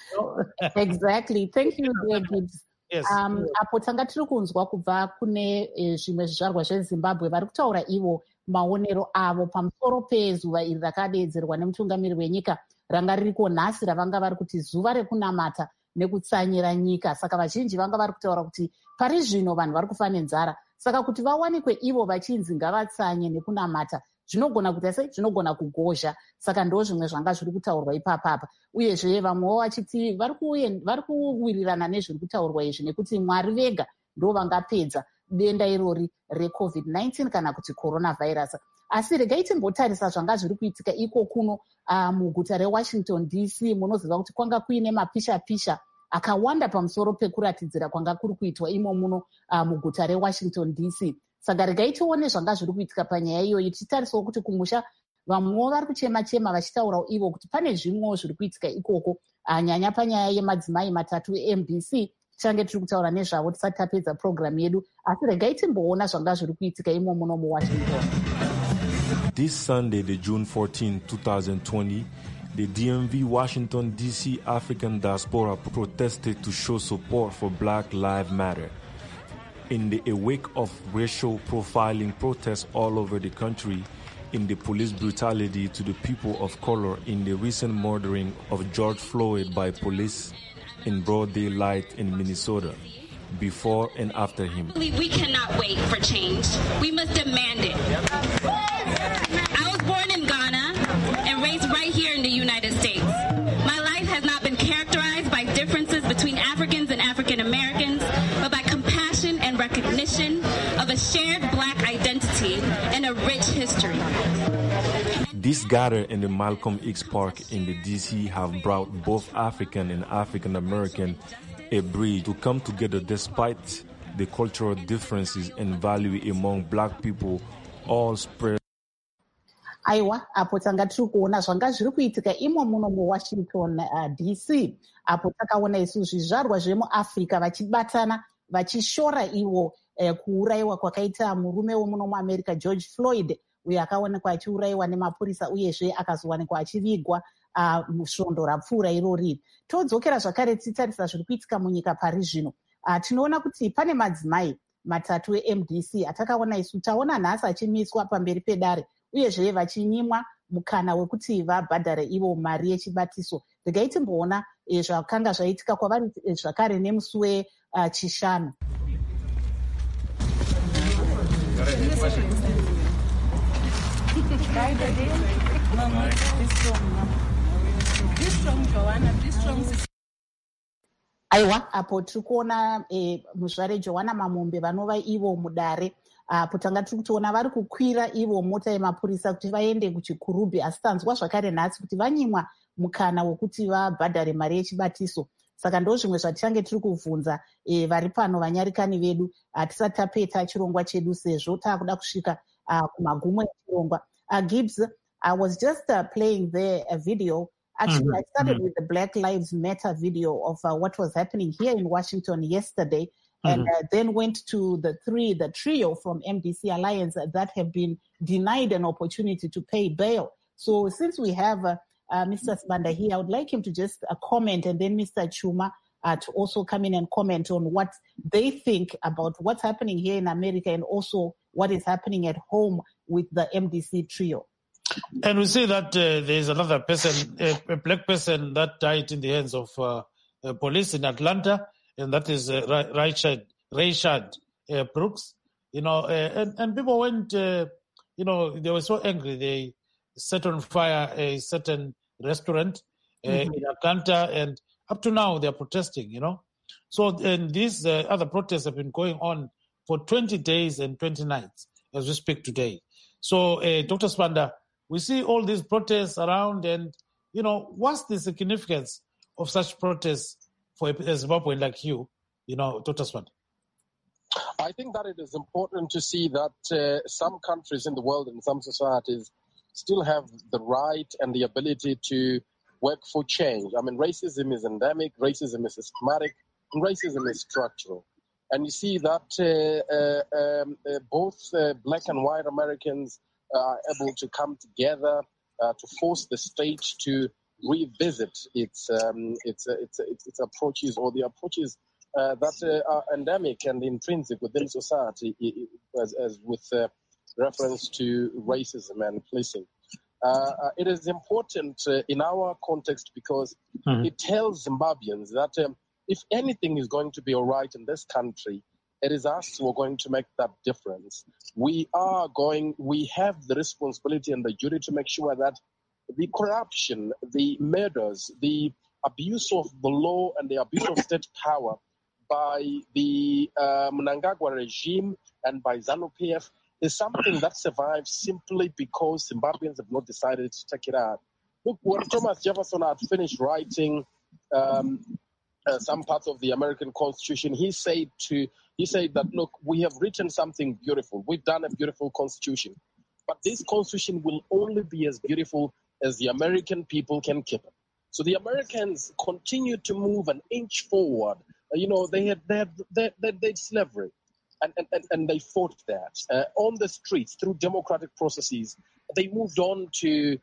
Exactly. Thank you, David. Yes. Apo tanga tiri kunzwa kubva kune zvimwe zvizvarwa zveZimbabwe vari kutaura ivo maonero avo pamusoro pezuva iri rakadeedzerwa nemutungamiri wenyika ranga ririko nhasi ravanga vari kuti zuva rekunamata nekutsanyira nyika. Saka vazhinji vanga vari kutaura kuti pari zvino vanhu vari kufa nenzara, saka kuti vawanikwe ivo vachinzi ngavatsanye nekunamata zvinogona kuita sei, zvinogona kugozha. Saka ndo zvimwe zvanga zviri kutaurwa ipapapa. Uyezve vamwewo vachiti vari kuwirirana nezviri kutaurwa izvi nekuti Mwari vega ndo vangapedza denda irori reCovid-19 kana kuti coronavirus. Asi regai timbotarisa zvanga zviri kuitika iko kuno muguta reWashington DC. Munoziva kuti kwanga kuine mapisha-pisha akawanda pamusoro pekuratidzira kwanga kuri kuitwa imo muno muguta reWashington DC. Saka regai tione zvanga zviri kuitika panyaya iyoyi, tichitarisawo kuti kumusha vamwewo vari kuchema-chema vachitaurawo ivo kuti pane zvimwewo zviri kuitika ikoko, nyanya panyaya yemadzimai matatu eMBC. Tichange tiri kutaura nezvavo tisati tapedza programu yedu, asi regai timboona zvanga zviri kuitika imo muno muWashington. This Sunday, the June 14, 2020, the DMV Washington DC African diaspora protested to show support for Black Lives Matter. In the wake of racial profiling protests all over the country, in the police brutality to the people of color in the recent murdering of George Floyd by police in broad daylight in Minnesota, before and after him. We cannot wait for change. We must demand it. I was born in Ghana and raised right here in the United States. My life has not been characterized by differences between Africans and African Americans, but by compassion and recognition of a shared Black identity and a rich history. This gather in the Malcolm X Park in the DC have brought both African and African American a bridge to come together despite the cultural differences and value among Black people all spread. Aiwa, apo tanga tiri kuona zvanga zviri kuitika imo muno muWashington DC. Apo takaona isu zvizvarwa zvemuAfrica vachibatana vachishora ivo kuurayiwa kwakaita murume womuno muAmerica George Floyd, uyo akaonekwa achiurayiwa nemapurisa uyezve akazowanikwa achivigwa musvondo rapfuura irori. Todzokera zvakare tichitarisa zviri kuitika munyika pari zvino. Tinoona kuti pane madzimai matatu eMDC atakaona isu taona nhasi achimiswa pamberi pedare, uyezve vachinyimwa mukana wekuti vabhadhare ivo mari yechibatiso. Regai timboona zvakanga zvaitika kwavari zvakare nemusi wechishanu. Aiwa, apo tiri kuona muzvare Joanna Mamombe vanova ivo mudare. Apo tanga tiri kutoona vari kukwira ivo mota yemapurisa kuti vaende kuchikurubhi, asi tanzwa zvakare nhasi kuti vanyimwa mukana wekuti vabhadhare mari yechibatiso. Saka ndo zvimwe zvatichange tiri kuvhunza vari pano vanyarikani vedu tisati tapeta chirongwa chedu, sezvo taakuda kusvika kumagumo echirongwa. Gibbs, I was just playing a video. Actually, I started with the Black Lives Matter video of what was happening here in Washington yesterday, and then went to the trio from MDC Alliance that have been denied an opportunity to pay bail. So since we have Mr. Sibanda here, I would like him to just comment, and then Mr. Chuma to also come in and comment on what they think about what's happening here in America and also what is happening at home with the MDC trio. And we see that there's another person, a black person that died in the hands of police in Atlanta, and that is Rayshard Brooks. And people went, they were so angry. They set on fire a certain restaurant in Atlanta, and up to now they're protesting, So and these other protests have been going on for 20 days and 20 nights as we speak today. So, Dr. Sibanda, we see all these protests around, and, what's the significance of such protests for a Zimbabwean like you, Dr. Sibanda? I think that it is important to see that some countries in the world and some societies still have the right and the ability to work for change. I mean, racism is endemic, racism is systematic, and racism is structural. And you see that both black and white Americans are able to come together to force the state to revisit its approaches, or the approaches that are endemic and intrinsic within society, as with reference to racism and policing. It is important in our context because it tells Zimbabweans that if anything is going to be all right in this country, it is us who are going to make that difference. We have the responsibility and the duty to make sure that the corruption, the murders, the abuse of the law and the abuse of state power by the Mnangagwa regime and by ZANU-PF is something that survives simply because Zimbabweans have not decided to take it out. Look, when Thomas Jefferson had finished writing some parts of the American Constitution, he said that, look, we have written something beautiful. We've done a beautiful Constitution. But this Constitution will only be as beautiful as the American people can keep it. So the Americans continue to move an inch forward. They had slavery, and they fought that on the streets through democratic processes. They moved on to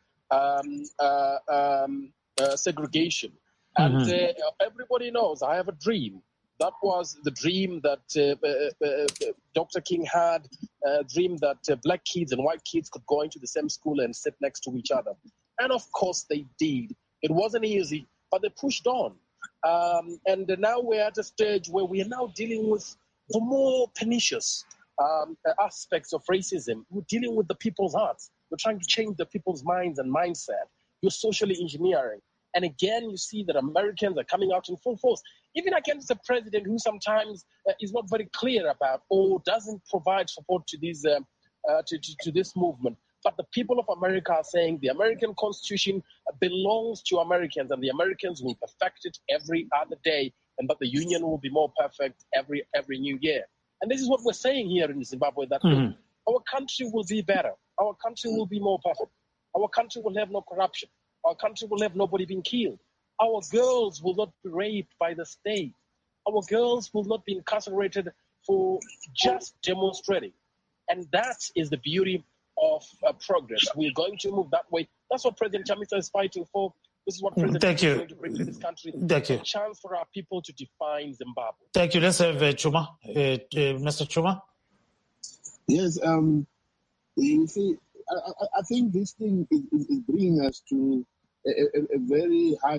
segregation, and everybody knows I have a dream. That was the dream that Dr. King had, a dream that black kids and white kids could go into the same school and sit next to each other. And of course they did. It wasn't easy, but they pushed on. And now we're at a stage where we are now dealing with the more pernicious aspects of racism. We're dealing with the people's hearts. We're trying to change the people's minds and mindset. You're socially engineering. And again, you see that Americans are coming out in full force, even against the president who sometimes is not very clear about or doesn't provide support to these to this movement. But the people of America are saying the American Constitution belongs to Americans, and the Americans will perfect it every other day, and that the union will be more perfect every new year. And this is what we're saying here in Zimbabwe, that our country will be better. Our country will be more perfect. Our country will have no corruption. Our country will have nobody being killed. Our girls will not be raped by the state. Our girls will not be incarcerated for just demonstrating. And that is the beauty of progress. We're going to move that way. That's what President Chamisa is fighting for. This is what President is going to bring to this country. A chance for our people to define Zimbabwe. Thank you. Let's have Chuma. Mr. Chuma? Yes, you see, I think this thing is bringing us to a very hard,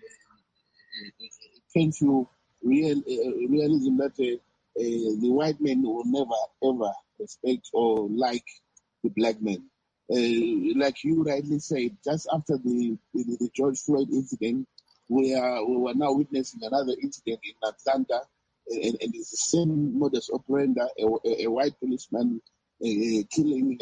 painful realism that the white men will never, ever respect or like the black men. Like you rightly said, just after the George Floyd incident, we were now witnessing another incident in Atlanta, and it's the same modus operandi, a white policeman killing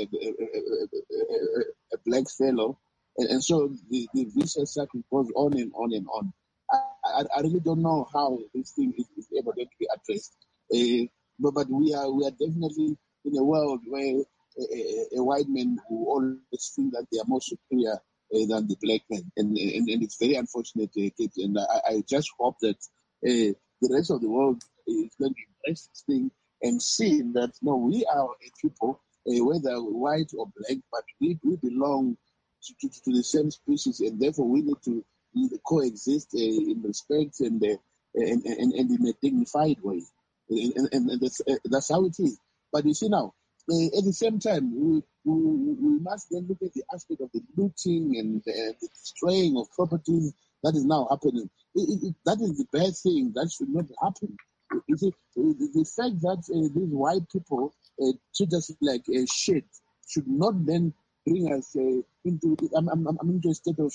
a black fellow. And so the vicious cycle goes on and on and on. I really don't know how this thing is ever going to be addressed. But we are definitely in a world where a white man who always think that they are more superior than the black man. And it's very unfortunate, and I just hope that the rest of the world is going to embrace this thing and see that, no, we are a people, whether white or black, but we belong to the same species, and therefore we need to coexist in respect and in a dignified way. And that's how it is. But you see now, at the same time, we must then look at the aspect of the looting and the destroying of properties that is now happening. That is the bad thing. That should not happen. You see, the fact that these white people treat us like shit should not then bring us into a state of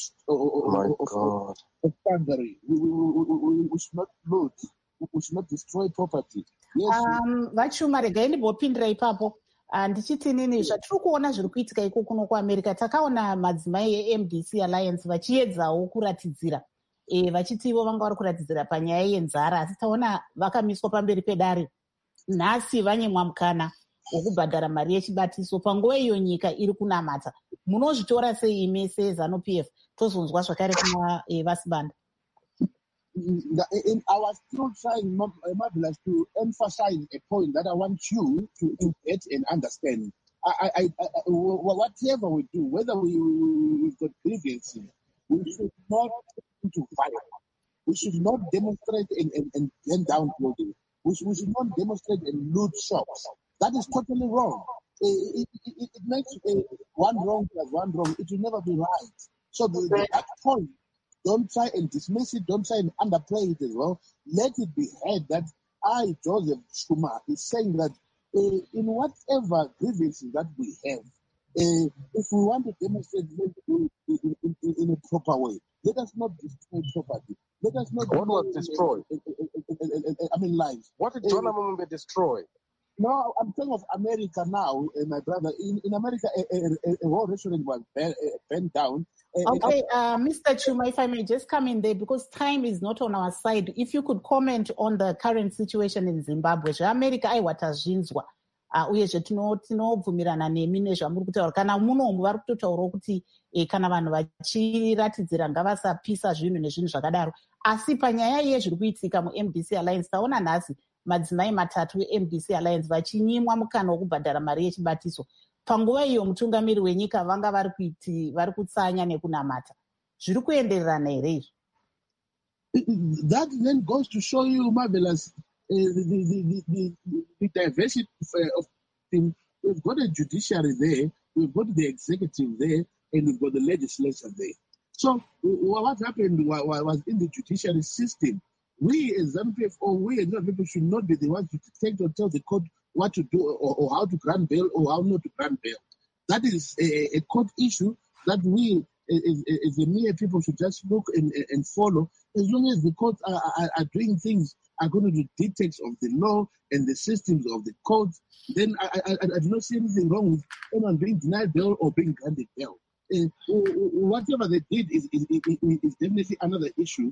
thuggery. We should not loot. We should not destroy property. Yes. Vachuma regai ndibopindira ipapo. Ndichiti nini zvatiri kuona zviri kuitika iko kuno kuamerica, takaona madzimai eMDC Alliance vachiedzawo kuratidzira vachiti ivo vanga vari kuratidzira panyaya yenzara, asi taona vakamiswa pamberi pedare. Nhasi vanyemwa mukana wokubhadhara mari yechibatiso panguva iyo nyika iri kunamata. Munozvitora sei imi seZANU-PF tozonzwa zvakare kuna Vasibanda? I was still trying, Marvelous, to emphasize a point that I want you to get and understand. Whatever we do, whether we've got grievances, we should not get into violence. We should not demonstrate and burn down buildings. We should not demonstrate and loot shops. That is totally wrong. It makes one wrong plus one wrong. It will never be right. So that point, don't try and dismiss it. Don't try and underplay it as well. Let it be heard that I, Joseph Chuma, is saying that in whatever grievances that we have, If we want to demonstrate in a proper way, let us not destroy property. Let us not. What was destroyed? Lives. What did John Amumbe destroy? No, I'm talking of America now, my brother. In America, a whole restaurant was burnt down. Okay, Mr. Chuma, if I may just come in there, because time is not on our side. If you could comment on the current situation in Zimbabwe. America aiwatazvinzwa. Uyezve tinobvumirana nemi nezvamuri kutaura. Kana munomu vari kutotaurawo kuti kana vanhu vachiratidzira ngavasapisa zvinhu nezvinhu zvakadaro. Asi panyaya yezviri kuitika muMDC Alliance, taona nhasi madzimai matatu eMDC Alliance vachinyimwa mukana wokubhadhara mari yechibatiso. Panguva iyo mutungamiri wenyika vanga vari kutsanya nekunamata. Zviri kuendererana here izvo? That then goes to show you, Marvelous, the diversity of things. We've got a judiciary there, we've got the executive there, and we've got the legislature there. So what happened was in the judiciary system, we as ZANU-PF or we as people should not be the ones to take or tell the court what to do or how to grant bail or how not to grant bail. That is a court issue that we as the mere people should just look and follow. As long as the courts are doing things according to the dictates of the law and the systems of the courts, then I do not see anything wrong with anyone being denied bail or being granted bail. Whatever they did is definitely another issue.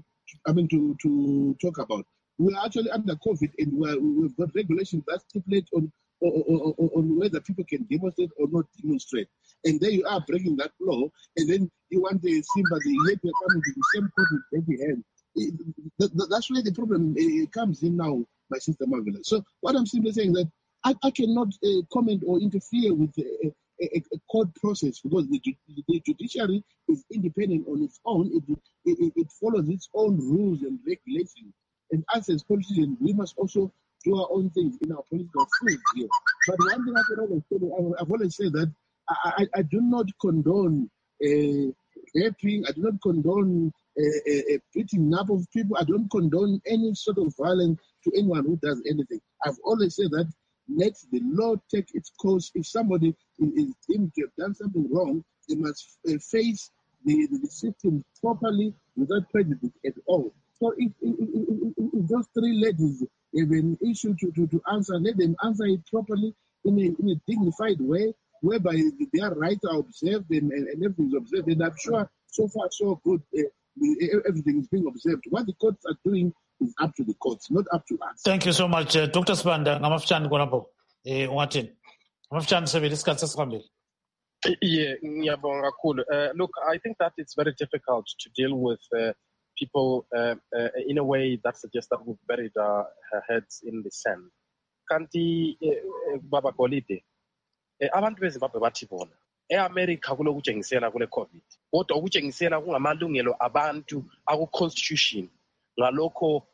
To talk about. We are actually under COVID, and we've got regulations that stipulate on whether people can demonstrate or not demonstrate. And there you are breaking that law, and then you want the sympathy. Yet you're coming to the same court with heavy hand. That's where the problem comes in now, my sister Marvelous. So what I'm simply saying is that I cannot comment or interfere with a court process, because the judiciary is independent on its own. It follows its own rules and regulations. And us as politicians, we must also do our own things in our political field here. But one thing I've always said that I do not condone raping. I do not condone beating up of people. I don't condone any sort of violence to anyone who does anything. I've always said that let the law take its course. If somebody is deemed to have done something wrong, they must face the system properly without prejudice at all. So if those three ladies have an issue to answer, let them answer it properly in a dignified way, whereby their rights are observed and everything is observed. And I'm sure so far so good, everything is being observed. What the courts are doing is up to the courts, not up to us. Thank you so much, Dr. Sibanda. Ngamafutshane khonapho. Ungathini? Ngamafutshane sebele isikhathi sesihambile. Yeah, ngiyabonga kakhulu. Look, I think that it's very difficult to deal with people in a way that suggests that we've buried our heads in the sand. Kanti Baba Golide, abantu beZimbabwe bathi bona eAmerica kulokutshengisela kule COVID. Kodwa ukutshengisela kungamalungelo abantu aku-constitution ngalokho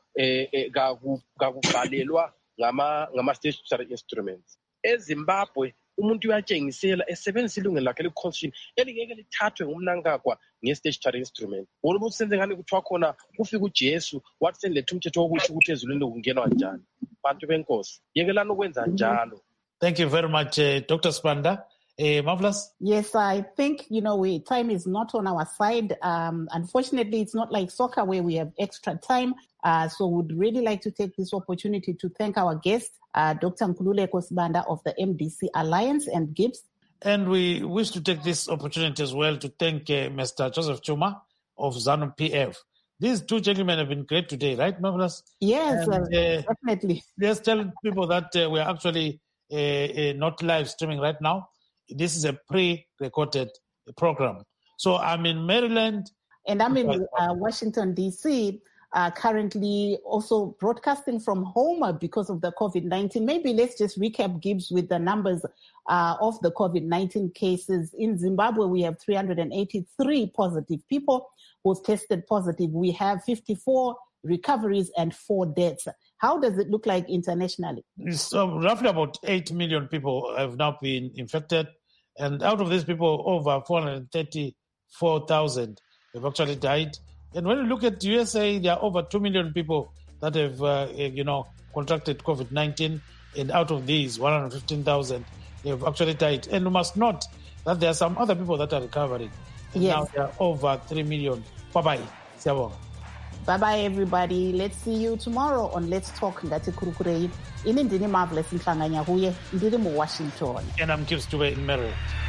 kakubhalelwa ngama statutory instruments. EZimbabwe umuntu uyatshengisela esebenzisa ilungelo lakhe le-constitution elingeke lithathwe ngumnankagwa nge-statutory instrument. Wona umuntu senze ngani kuthiwa khona kufika uJesu wathi senletha umthetho wokuthi ukuthi ezulwini kungenwa njani. Bantu benkosi yekelani ukwenza njalo. Thank you very much, Dr. Sibanda. Marvelous? Yes, I think, time is not on our side. Unfortunately, it's not like soccer where we have extra time. So we'd really like to take this opportunity to thank our guest, Dr. Nkululeko Sibanda of the MDC Alliance and Gibbs. And we wish to take this opportunity as well to thank Mr. Joseph Chuma of ZANU-PF. These two gentlemen have been great today, right, Marvelous? Yes, definitely. Let's tell people that we're actually not live streaming right now. This is a pre-recorded program. So I'm in Maryland. And I'm in Washington, D.C., currently also broadcasting from home because of the COVID-19. Maybe let's just recap, Gibbs, with the numbers of the COVID-19 cases. In Zimbabwe, we have 383 positive people who've tested positive. We have 54 recoveries and 4 deaths. How does it look like internationally? So roughly about 8 million people have now been infected. And out of these people, over 434,000 have actually died. And when you look at USA, there are over 2 million people that have, contracted COVID-19. And out of these, 115,000 have actually died. And we must note that there are some other people that are recovering. And Yes. now there are over 3 million. Bye-bye. Siyabonga. Bye-bye, everybody. Let's see you tomorrow on Let's Talk Ngati Kurukurei. Ini ndini Marvelous Mhlanganya huye. Ndiri mu Washington. And I'm Gibbs Dube in Maryland.